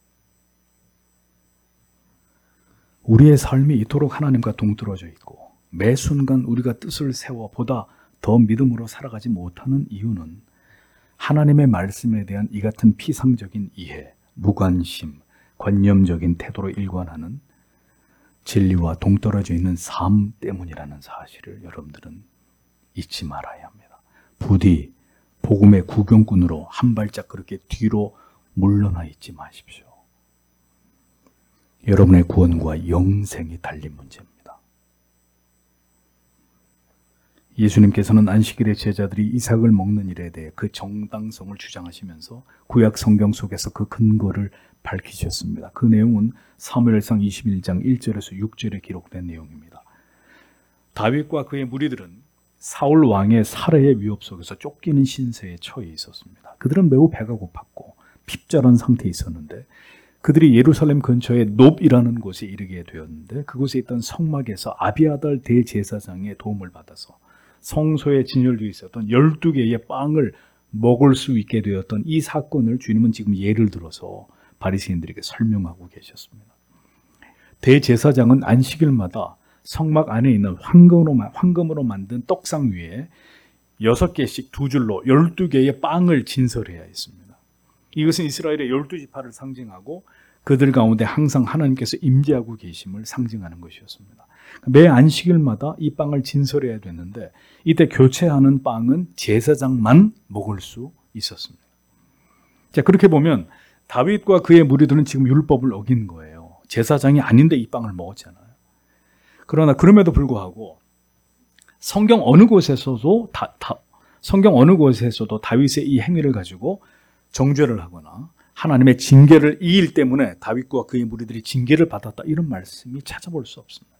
우리의 삶이 이토록 하나님과 동떨어져 있고 매 순간 우리가 뜻을 세워 보다 더 믿음으로 살아가지 못하는 이유는 하나님의 말씀에 대한 이 같은 피상적인 이해, 무관심, 관념적인 태도로 일관하는 진리와 동떨어져 있는 삶 때문이라는 사실을 여러분들은 잊지 말아야 합니다. 부디 복음의 구경꾼으로 한 발짝 그렇게 뒤로 물러나 있지 마십시오. 여러분의 구원과 영생이 달린 문제입니다. 예수님께서는 안식일에 제자들이 이삭을 먹는 일에 대해 그 정당성을 주장하시면서 구약 성경 속에서 그 근거를 밝히셨습니다. 그 내용은 사무엘상 이십일 장 일 절에서 육 절에 기록된 내용입니다. 다윗과 그의 무리들은 사울 왕의 살해의 위협 속에서 쫓기는 신세에 처해 있었습니다. 그들은 매우 배가 고팠고 핍절한 상태에 있었는데 그들이 예루살렘 근처의 놉이라는 곳에 이르게 되었는데 그곳에 있던 성막에서 아비아달 대제사장의 도움을 받아서 성소에 진열되어 있었던 열두 개의 빵을 먹을 수 있게 되었던 이 사건을 주님은 지금 예를 들어서 바리새인들에게 설명하고 계셨습니다. 대제사장은 안식일마다 성막 안에 있는 황금으로, 황금으로 만든 떡상 위에 여섯 개씩 두 줄로 열두 개의 빵을 진설해야 했습니다. 이것은 이스라엘의 열두 지파를 상징하고 그들 가운데 항상 하나님께서 임재하고 계심을 상징하는 것이었습니다. 매 안식일마다 이 빵을 진설해야 됐는데 이때 교체하는 빵은 제사장만 먹을 수 있었습니다. 자, 그렇게 보면 다윗과 그의 무리들은 지금 율법을 어긴 거예요. 제사장이 아닌데 이 빵을 먹었잖아요. 그러나 그럼에도 불구하고 성경 어느 곳에서도 다, 다, 성경 어느 곳에서도 다윗의 이 행위를 가지고 정죄를 하거나 하나님의 징계를 이 일 때문에 다윗과 그의 무리들이 징계를 받았다 이런 말씀이 찾아볼 수 없습니다.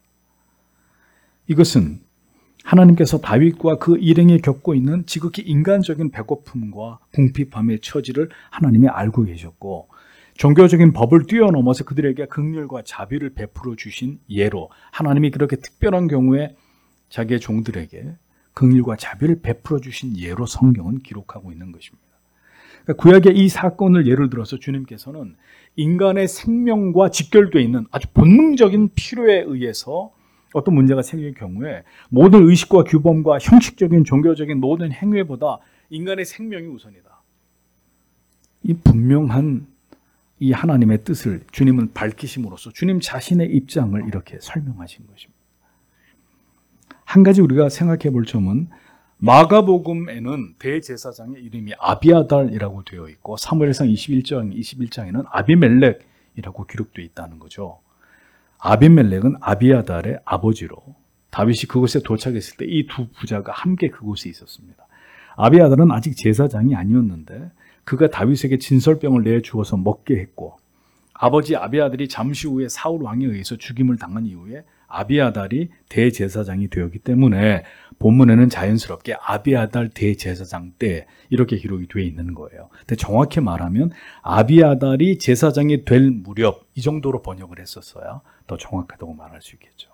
이것은 하나님께서 다윗과 그 일행이 겪고 있는 지극히 인간적인 배고픔과 궁핍함의 처지를 하나님이 알고 계셨고 종교적인 법을 뛰어넘어서 그들에게 긍휼과 자비를 베풀어 주신 예로 하나님이 그렇게 특별한 경우에 자기의 종들에게 긍휼과 자비를 베풀어 주신 예로 성경은 기록하고 있는 것입니다. 그러니까 구약의 이 사건을 예를 들어서 주님께서는 인간의 생명과 직결되어 있는 아주 본능적인 필요에 의해서 어떤 문제가 생길 경우에 모든 의식과 규범과 형식적인 종교적인 모든 행위보다 인간의 생명이 우선이다. 이 분명한 이 하나님의 뜻을 주님은 밝히심으로써 주님 자신의 입장을 이렇게 설명하신 것입니다. 한 가지 우리가 생각해 볼 점은 마가복음에는 대제사장의 이름이 아비아달이라고 되어 있고 사무엘상 이십일 장, 이십일 장에는 아비멜렉이라고 기록되어 있다는 거죠. 아비멜렉은 아비아달의 아버지로 다윗이 그곳에 도착했을 때 이 두 부자가 함께 그곳에 있었습니다. 아비아달은 아직 제사장이 아니었는데 그가 다윗에게 진설병을 내주어서 먹게 했고 아버지 아비아달이 잠시 후에 사울 왕에 의해서 죽임을 당한 이후에 아비아달이 대제사장이 되었기 때문에 본문에는 자연스럽게 아비아달 대제사장 때 이렇게 기록이 되어 있는 거예요. 근데 정확히 말하면 아비아달이 제사장이 될 무렵 이 정도로 번역을 했었어야 더 정확하다고 말할 수 있겠죠.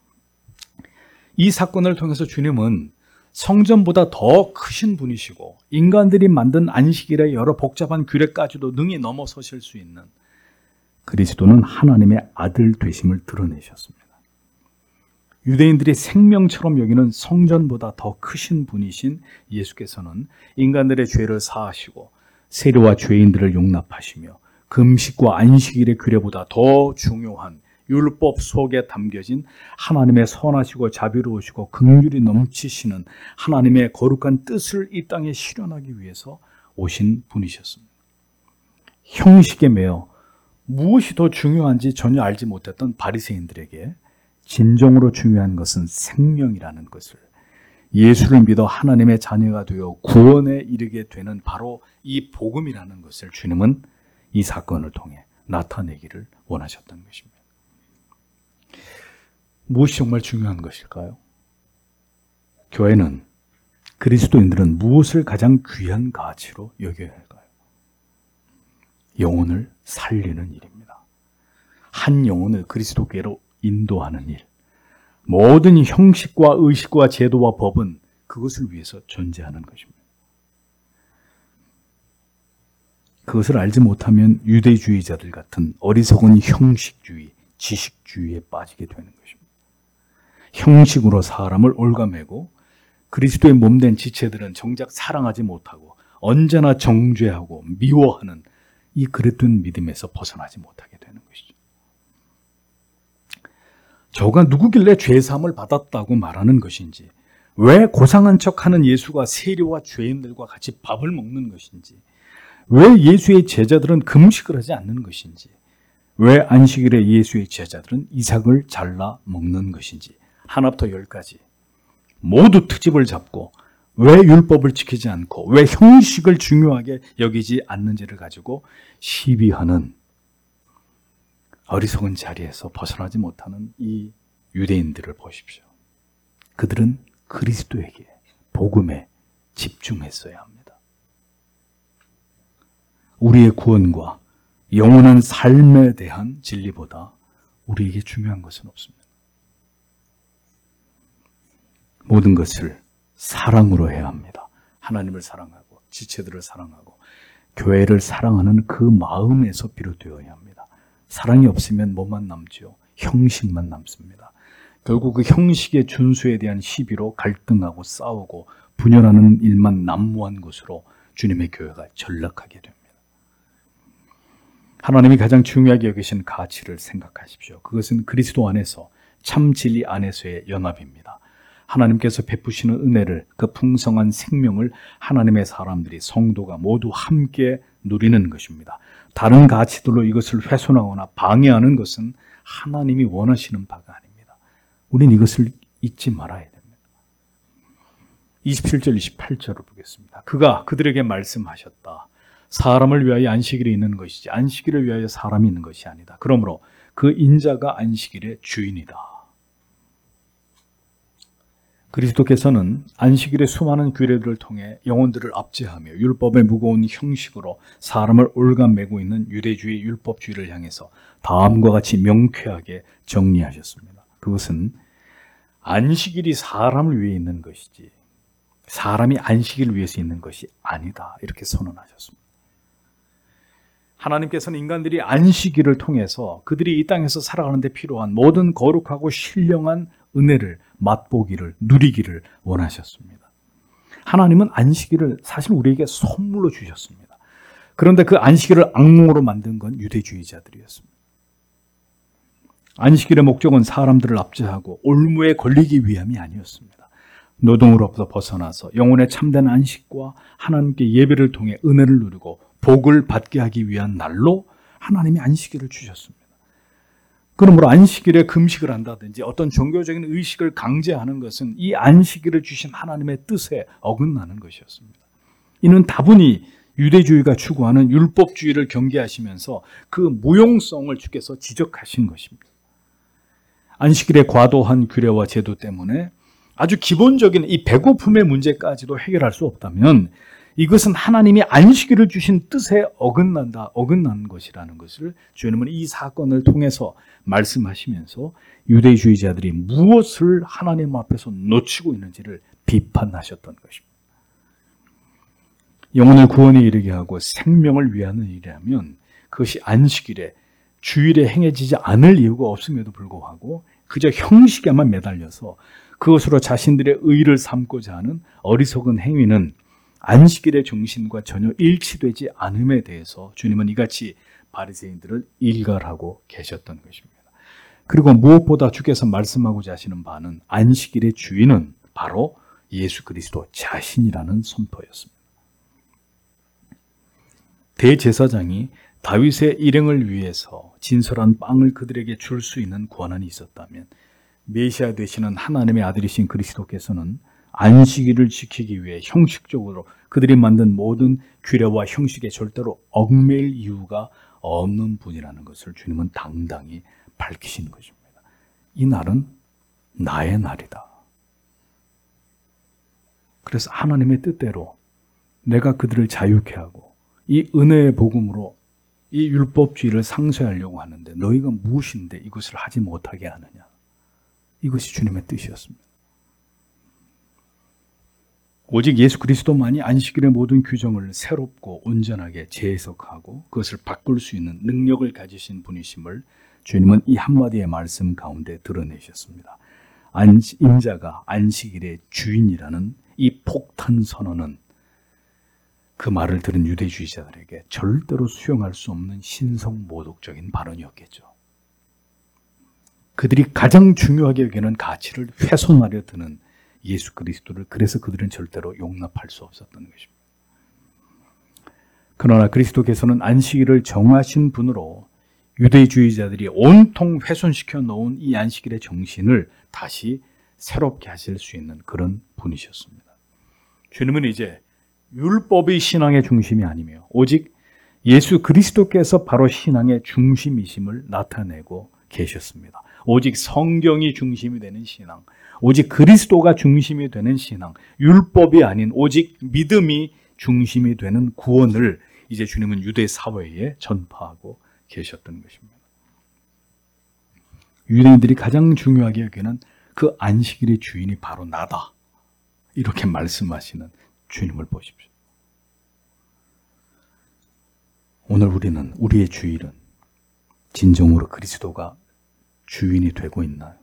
이 사건을 통해서 주님은 성전보다 더 크신 분이시고 인간들이 만든 안식일의 여러 복잡한 규례까지도 능히 넘어서실 수 있는 그리스도는 하나님의 아들 되심을 드러내셨습니다. 유대인들이 생명처럼 여기는 성전보다 더 크신 분이신 예수께서는 인간들의 죄를 사하시고 세리와 죄인들을 용납하시며 금식과 안식일의 규례보다 더 중요한 율법 속에 담겨진 하나님의 선하시고 자비로우시고 긍휼이 넘치시는 하나님의 거룩한 뜻을 이 땅에 실현하기 위해서 오신 분이셨습니다. 형식에 매여 무엇이 더 중요한지 전혀 알지 못했던 바리새인들에게 진정으로 중요한 것은 생명이라는 것을 예수를 믿어 하나님의 자녀가 되어 구원에 이르게 되는 바로 이 복음이라는 것을 주님은 이 사건을 통해 나타내기를 원하셨던 것입니다. 무엇이 정말 중요한 것일까요? 교회는 그리스도인들은 무엇을 가장 귀한 가치로 여겨야 할까요? 영혼을 살리는 일입니다. 한 영혼을 그리스도께로 인도하는 일. 모든 형식과 의식과 제도와 법은 그것을 위해서 존재하는 것입니다. 그 그것을 알지 못하면 유대주의자들 같은 어리석은 형식주의, 지식주의에 빠지게 되는 것입니다. 형식으로 사람을 올가매고 그리스도의 몸된 지체들은 정작 사랑하지 못하고 언제나 정죄하고 미워하는 이 그릇된 믿음에서 벗어나지 못하게 되는 것이죠. 저가 누구길래 죄사함을 받았다고 말하는 것인지, 왜 고상한 척하는 예수가 세리와 죄인들과 같이 밥을 먹는 것인지, 왜 예수의 제자들은 금식을 하지 않는 것인지, 왜 안식일에 예수의 제자들은 이삭을 잘라 먹는 것인지, 하나부터 열까지 모두 트집을 잡고 왜 율법을 지키지 않고 왜 형식을 중요하게 여기지 않는지를 가지고 시비하는 어리석은 자리에서 벗어나지 못하는 이 유대인들을 보십시오. 그들은 그리스도에게, 복음에 집중했어야 합니다. 우리의 구원과 영원한 삶에 대한 진리보다 우리에게 중요한 것은 없습니다. 모든 것을 사랑으로 해야 합니다. 하나님을 사랑하고 지체들을 사랑하고 교회를 사랑하는 그 마음에서 비롯되어야 합니다. 사랑이 없으면 뭐만 남죠? 형식만 남습니다. 결국 그 형식의 준수에 대한 시비로 갈등하고 싸우고 분열하는 일만 난무한 것으로 주님의 교회가 전락하게 됩니다. 하나님이 가장 중요하게 여기신 가치를 생각하십시오. 그것은 그리스도 안에서, 참 진리 안에서의 연합입니다. 하나님께서 베푸시는 은혜를, 그 풍성한 생명을 하나님의 사람들이, 성도가 모두 함께 누리는 것입니다. 다른 가치들로 이것을 훼손하거나 방해하는 것은 하나님이 원하시는 바가 아닙니다. 우리는 이것을 잊지 말아야 됩니다. 이십칠 절, 이십팔 절을 보겠습니다. 그가 그들에게 말씀하셨다. 사람을 위하여 안식일이 있는 것이지 안식일을 위하여 사람이 있는 것이 아니다. 그러므로 그 인자가 안식일의 주인이다. 그리스도께서는 안식일의 수많은 규례들을 통해 영혼들을 압제하며 율법의 무거운 형식으로 사람을 올가매고 있는 유대주의 율법주의를 향해서 다음과 같이 명쾌하게 정리하셨습니다. 그것은 안식일이 사람을 위해 있는 것이지 사람이 안식일을 위해서 있는 것이 아니다. 이렇게 선언하셨습니다. 하나님께서는 인간들이 안식일을 통해서 그들이 이 땅에서 살아가는 데 필요한 모든 거룩하고 신령한 은혜를 맛보기를, 누리기를 원하셨습니다. 하나님은 안식일을 사실 우리에게 선물로 주셨습니다. 그런데 그 안식일을 악몽으로 만든 건 유대주의자들이었습니다. 안식일의 목적은 사람들을 압제하고 올무에 걸리기 위함이 아니었습니다. 노동으로부터 벗어나서 영혼의 참된 안식과 하나님께 예배를 통해 은혜를 누리고 복을 받게 하기 위한 날로 하나님이 안식일을 주셨습니다. 그러므로 안식일에 금식을 한다든지 어떤 종교적인 의식을 강제하는 것은 이 안식일을 주신 하나님의 뜻에 어긋나는 것이었습니다. 이는 다분히 유대주의가 추구하는 율법주의를 경계하시면서 그 무용성을 주께서 지적하신 것입니다. 안식일의 과도한 규례와 제도 때문에 아주 기본적인 이 배고픔의 문제까지도 해결할 수 없다면 이것은 하나님이 안식일을 주신 뜻에 어긋난다, 어긋난 것이라는 것을 주님은 이 사건을 통해서 말씀하시면서 유대주의자들이 무엇을 하나님 앞에서 놓치고 있는지를 비판하셨던 것입니다. 영혼을 구원에 이르게 하고 생명을 위하는 일이라면 그것이 안식일에 주일에 행해지지 않을 이유가 없음에도 불구하고 그저 형식에만 매달려서 그것으로 자신들의 의의를 삼고자 하는 어리석은 행위는 안식일의 정신과 전혀 일치되지 않음에 대해서 주님은 이같이 바리새인들을 일갈하고 계셨던 것입니다. 그리고 무엇보다 주께서 말씀하고자 하시는 바는 안식일의 주인은 바로 예수 그리스도 자신이라는 선포였습니다. 대제사장이 다윗의 일행을 위해서 진설한 빵을 그들에게 줄 수 있는 권한이 있었다면 메시아 되시는 하나님의 아들이신 그리스도께서는 안식일을 지키기 위해 형식적으로 그들이 만든 모든 규례와 형식에 절대로 얽매일 이유가 없는 분이라는 것을 주님은 당당히 밝히신 것입니다. 이 날은 나의 날이다. 그래서 하나님의 뜻대로 내가 그들을 자유케 하고 이 은혜의 복음으로 이 율법주의를 상쇄하려고 하는데 너희가 무엇인데 이것을 하지 못하게 하느냐. 이것이 주님의 뜻이었습니다. 오직 예수 그리스도만이 안식일의 모든 규정을 새롭고 온전하게 재해석하고 그것을 바꿀 수 있는 능력을 가지신 분이심을 주님은 이 한마디의 말씀 가운데 드러내셨습니다. 안, 인자가 안식일의 주인이라는 이 폭탄 선언은 그 말을 들은 유대주의자들에게 절대로 수용할 수 없는 신성모독적인 발언이었겠죠. 그들이 가장 중요하게 여기는 가치를 훼손하려 드는 예수 그리스도를 그래서 그들은 절대로 용납할 수 없었던 것입니다. 그러나 그리스도께서는 안식일을 정하신 분으로 유대주의자들이 온통 훼손시켜 놓은 이 안식일의 정신을 다시 새롭게 하실 수 있는 그런 분이셨습니다. 주님은 이제 율법이 신앙의 중심이 아니며 오직 예수 그리스도께서 바로 신앙의 중심이심을 나타내고 계셨습니다. 오직 성경이 중심이 되는 신앙, 오직 그리스도가 중심이 되는 신앙, 율법이 아닌 오직 믿음이 중심이 되는 구원을 이제 주님은 유대 사회에 전파하고 계셨던 것입니다. 유대인들이 가장 중요하게 여기는 그 안식일의 주인이 바로 나다. 이렇게 말씀하시는 주님을 보십시오. 오늘 우리는 우리의 주일은 진정으로 그리스도가 주인이 되고 있나요?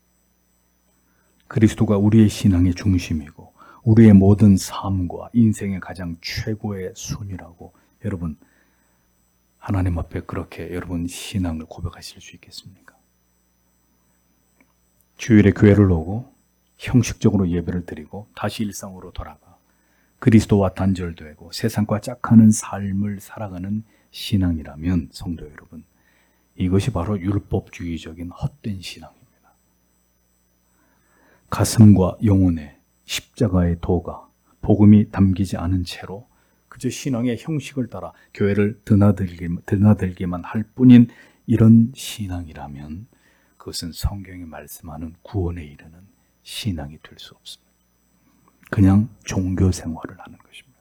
그리스도가 우리의 신앙의 중심이고 우리의 모든 삶과 인생의 가장 최고의 순위라고 여러분 하나님 앞에 그렇게 여러분 신앙을 고백하실 수 있겠습니까? 주일에 교회를 오고 형식적으로 예배를 드리고 다시 일상으로 돌아가 그리스도와 단절되고 세상과 짝하는 삶을 살아가는 신앙이라면 성도 여러분, 이것이 바로 율법주의적인 헛된 신앙입니다. 가슴과 영혼에 십자가의 도가 복음이 담기지 않은 채로 그저 신앙의 형식을 따라 교회를 드나들기만, 드나들기만 할 뿐인 이런 신앙이라면 그것은 성경이 말씀하는 구원에 이르는 신앙이 될 수 없습니다. 그냥 종교 생활을 하는 것입니다.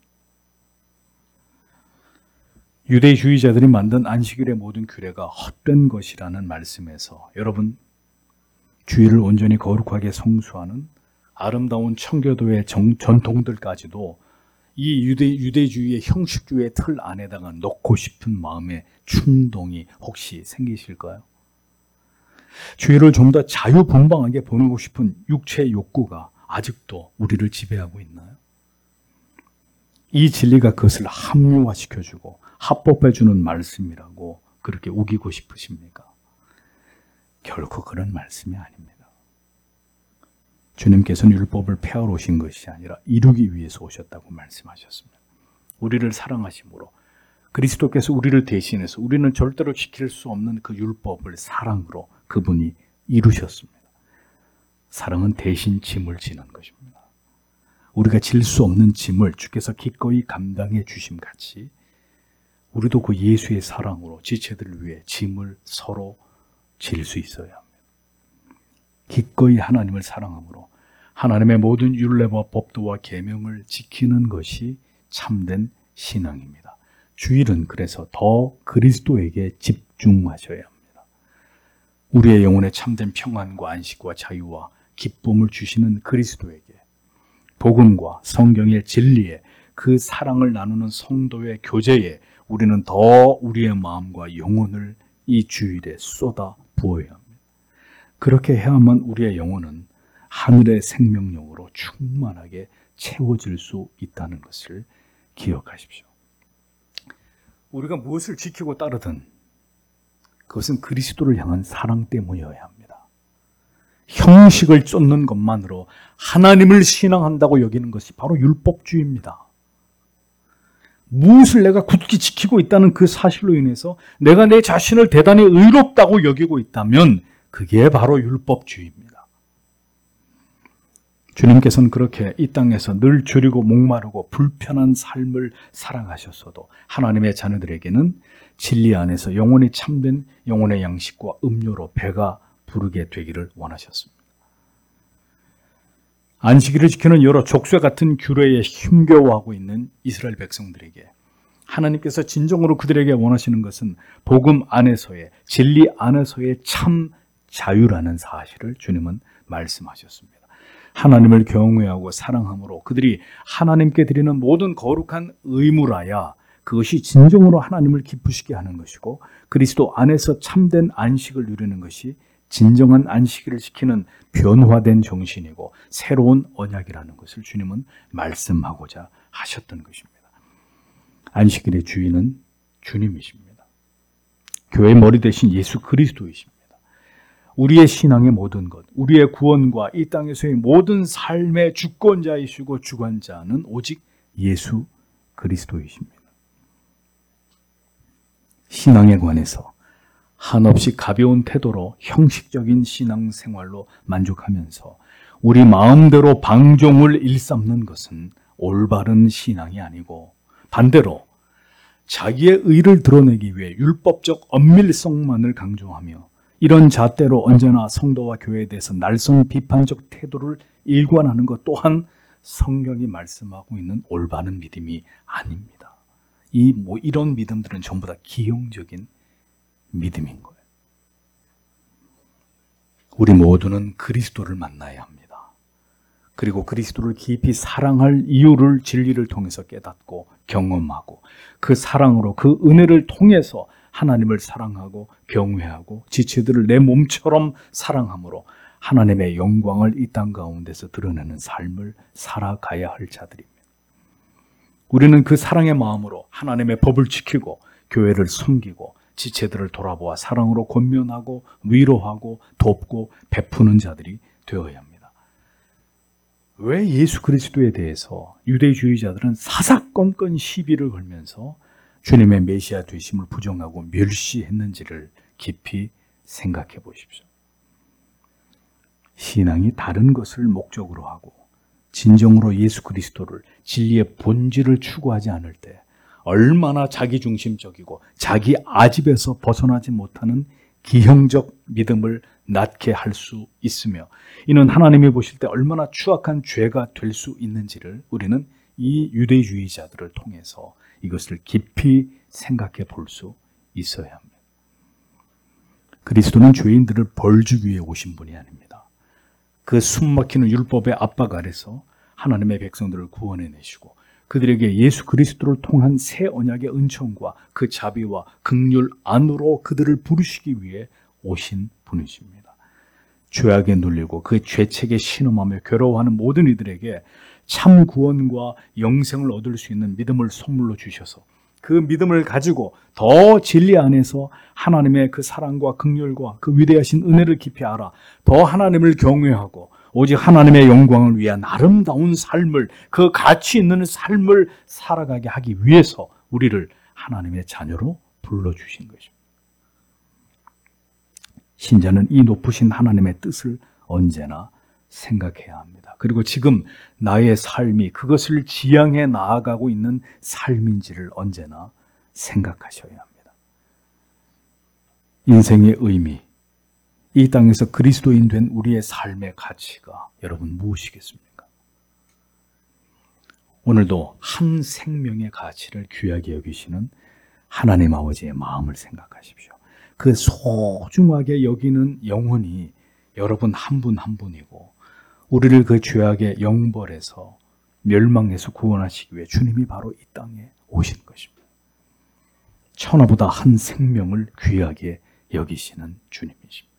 유대주의자들이 만든 안식일의 모든 규례가 헛된 것이라는 말씀에서 여러분 주일을 온전히 거룩하게 성수하는 아름다운 청교도의 정, 전통들까지도 이 유대, 유대주의의 형식주의의 틀 안에다가 넣고 싶은 마음의 충동이 혹시 생기실까요? 주일을 좀 더 자유분방하게 보내고 싶은 육체의 욕구가 아직도 우리를 지배하고 있나요? 이 진리가 그것을 합리화시켜주고 합법해주는 말씀이라고 그렇게 우기고 싶으십니까? 결코 그런 말씀이 아닙니다. 주님께서는 율법을 폐하러 오신 것이 아니라 이루기 위해서 오셨다고 말씀하셨습니다. 우리를 사랑하심으로 그리스도께서 우리를 대신해서 우리는 절대로 지킬 수 없는 그 율법을 사랑으로 그분이 이루셨습니다. 사랑은 대신 짐을 지는 것입니다. 우리가 질 수 없는 짐을 주께서 기꺼이 감당해 주심 같이 우리도 그 예수의 사랑으로 지체들을 위해 짐을 서로 질 수 있어야 합니다. 기꺼이 하나님을 사랑함으로 하나님의 모든 율례와 법도와 계명을 지키는 것이 참된 신앙입니다. 주일은 그래서 더 그리스도에게 집중하셔야 합니다. 우리의 영혼에 참된 평안과 안식과 자유와 기쁨을 주시는 그리스도에게 복음과 성경의 진리에 그 사랑을 나누는 성도의 교제에 우리는 더 우리의 마음과 영혼을 이 주일에 쏟아 부어야 합니다. 그렇게 해야만 우리의 영혼은 하늘의 생명력으로 충만하게 채워질 수 있다는 것을 기억하십시오. 우리가 무엇을 지키고 따르든 그것은 그리스도를 향한 사랑 때문이어야 합니다. 형식을 쫓는 것만으로 하나님을 신앙한다고 여기는 것이 바로 율법주의입니다. 무엇을 내가 굳게 지키고 있다는 그 사실로 인해서 내가 내 자신을 대단히 의롭다고 여기고 있다면 그게 바로 율법주의입니다. 주님께서는 그렇게 이 땅에서 늘 줄이고 목마르고 불편한 삶을 살아가셨어도 하나님의 자녀들에게는 진리 안에서 영혼이 참된 영혼의 양식과 음료로 배가 부르게 되기를 원하셨습니다. 안식일을 지키는 여러 족쇄 같은 규례에 힘겨워하고 있는 이스라엘 백성들에게 하나님께서 진정으로 그들에게 원하시는 것은 복음 안에서의 진리 안에서의 참 자유라는 사실을 주님은 말씀하셨습니다. 하나님을 경외하고 사랑함으로 그들이 하나님께 드리는 모든 거룩한 의무라야 그것이 진정으로 하나님을 기쁘시게 하는 것이고 그리스도 안에서 참된 안식을 누리는 것이 진정한 안식일을 지키는 변화된 정신이고 새로운 언약이라는 것을 주님은 말씀하고자 하셨던 것입니다. 안식일의 주인은 주님이십니다. 교회의 머리 대신 예수 그리스도이십니다. 우리의 신앙의 모든 것, 우리의 구원과 이 땅에서의 모든 삶의 주권자이시고 주관자는 오직 예수 그리스도이십니다. 신앙에 관해서 한없이 가벼운 태도로 형식적인 신앙생활로 만족하면서 우리 마음대로 방종을 일삼는 것은 올바른 신앙이 아니고 반대로 자기의 의를 드러내기 위해 율법적 엄밀성만을 강조하며 이런 잣대로 언제나 성도와 교회에 대해서 날선 비판적 태도를 일관하는 것 또한 성경이 말씀하고 있는 올바른 믿음이 아닙니다. 이 뭐 이런 믿음들은 전부 다 기형적인 믿음인 거예요. 우리 모두는 그리스도를 만나야 합니다. 그리고 그리스도를 깊이 사랑할 이유를 진리를 통해서 깨닫고 경험하고 그 사랑으로 그 은혜를 통해서 하나님을 사랑하고 경외하고 지체들을 내 몸처럼 사랑함으로 하나님의 영광을 이 땅 가운데서 드러내는 삶을 살아가야 할 자들입니다. 우리는 그 사랑의 마음으로 하나님의 법을 지키고 교회를 섬기고 지체들을 돌아보아 사랑으로 권면하고 위로하고 돕고 베푸는 자들이 되어야 합니다. 왜 예수 그리스도에 대해서 유대주의자들은 사사건건 시비를 걸면서 주님의 메시아 되심을 부정하고 멸시했는지를 깊이 생각해 보십시오. 신앙이 다른 것을 목적으로 하고 진정으로 예수 그리스도를 진리의 본질을 추구하지 않을 때 얼마나 자기중심적이고 자기 아집에서 벗어나지 못하는 기형적 믿음을 낳게 할 수 있으며 이는 하나님이 보실 때 얼마나 추악한 죄가 될 수 있는지를 우리는 이 유대주의자들을 통해서 이것을 깊이 생각해 볼 수 있어야 합니다. 그리스도는 죄인들을 벌주기 위해 오신 분이 아닙니다. 그 숨막히는 율법의 압박 아래서 하나님의 백성들을 구원해내시고 그들에게 예수 그리스도를 통한 새 언약의 은총과 그 자비와 긍휼 안으로 그들을 부르시기 위해 오신 분이십니다. 죄악에 눌리고 그 죄책에 신음하며 괴로워하는 모든 이들에게 참 구원과 영생을 얻을 수 있는 믿음을 선물로 주셔서 그 믿음을 가지고 더 진리 안에서 하나님의 그 사랑과 긍휼과 그 위대하신 은혜를 깊이 알아 더 하나님을 경외하고 오직 하나님의 영광을 위한 아름다운 삶을 그 가치 있는 삶을 살아가게 하기 위해서 우리를 하나님의 자녀로 불러주신 것입니다. 신자는 이 높으신 하나님의 뜻을 언제나 생각해야 합니다. 그리고 지금 나의 삶이 그것을 지향해 나아가고 있는 삶인지를 언제나 생각하셔야 합니다. 인생의 의미, 이 땅에서 그리스도인 된 우리의 삶의 가치가 여러분 무엇이겠습니까? 오늘도 한 생명의 가치를 귀하게 여기시는 하나님 아버지의 마음을 생각하십시오. 그 소중하게 여기는 영혼이 여러분 한 분 한 분이고 우리를 그 죄악의 영벌에서 멸망에서 구원하시기 위해 주님이 바로 이 땅에 오신 것입니다. 천하보다 한 생명을 귀하게 여기시는 주님이십니다.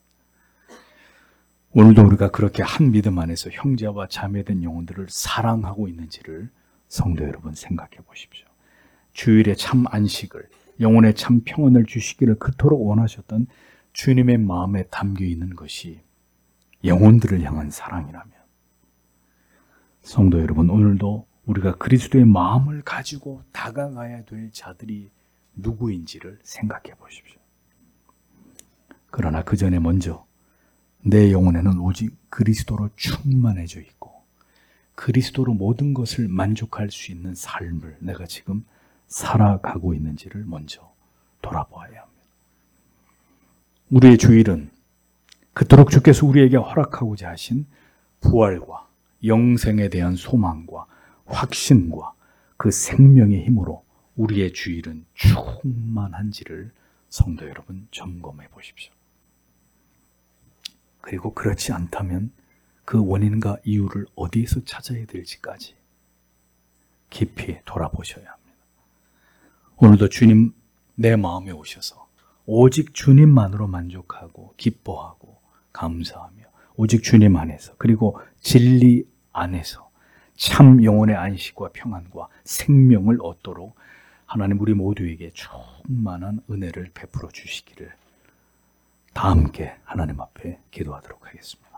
오늘도 우리가 그렇게 한 믿음 안에서 형제와 자매된 영혼들을 사랑하고 있는지를 성도 여러분 생각해 보십시오. 주일의 참 안식을, 영혼의 참 평안을 주시기를 그토록 원하셨던 주님의 마음에 담겨 있는 것이 영혼들을 향한 사랑이라면 성도 여러분, 오늘도 우리가 그리스도의 마음을 가지고 다가가야 될 자들이 누구인지를 생각해 보십시오. 그러나 그 전에 먼저 내 영혼에는 오직 그리스도로 충만해져 있고 그리스도로 모든 것을 만족할 수 있는 삶을 내가 지금 살아가고 있는지를 먼저 돌아보아야 합니다. 우리의 주일은 그토록 주께서 우리에게 허락하고자 하신 부활과 영생에 대한 소망과 확신과 그 생명의 힘으로 우리의 주일은 충만한지를 성도 여러분 점검해 보십시오. 그리고 그렇지 않다면 그 원인과 이유를 어디에서 찾아야 될지까지 깊이 돌아보셔야 합니다. 오늘도 주님 내 마음에 오셔서 오직 주님만으로 만족하고 기뻐하고 감사하며 오직 주님 안에서 그리고 진리 안에서 참 영혼의 안식과 평안과 생명을 얻도록 하나님 우리 모두에게 충만한 은혜를 베풀어 주시기를 다 함께 하나님 앞에 기도하도록 하겠습니다.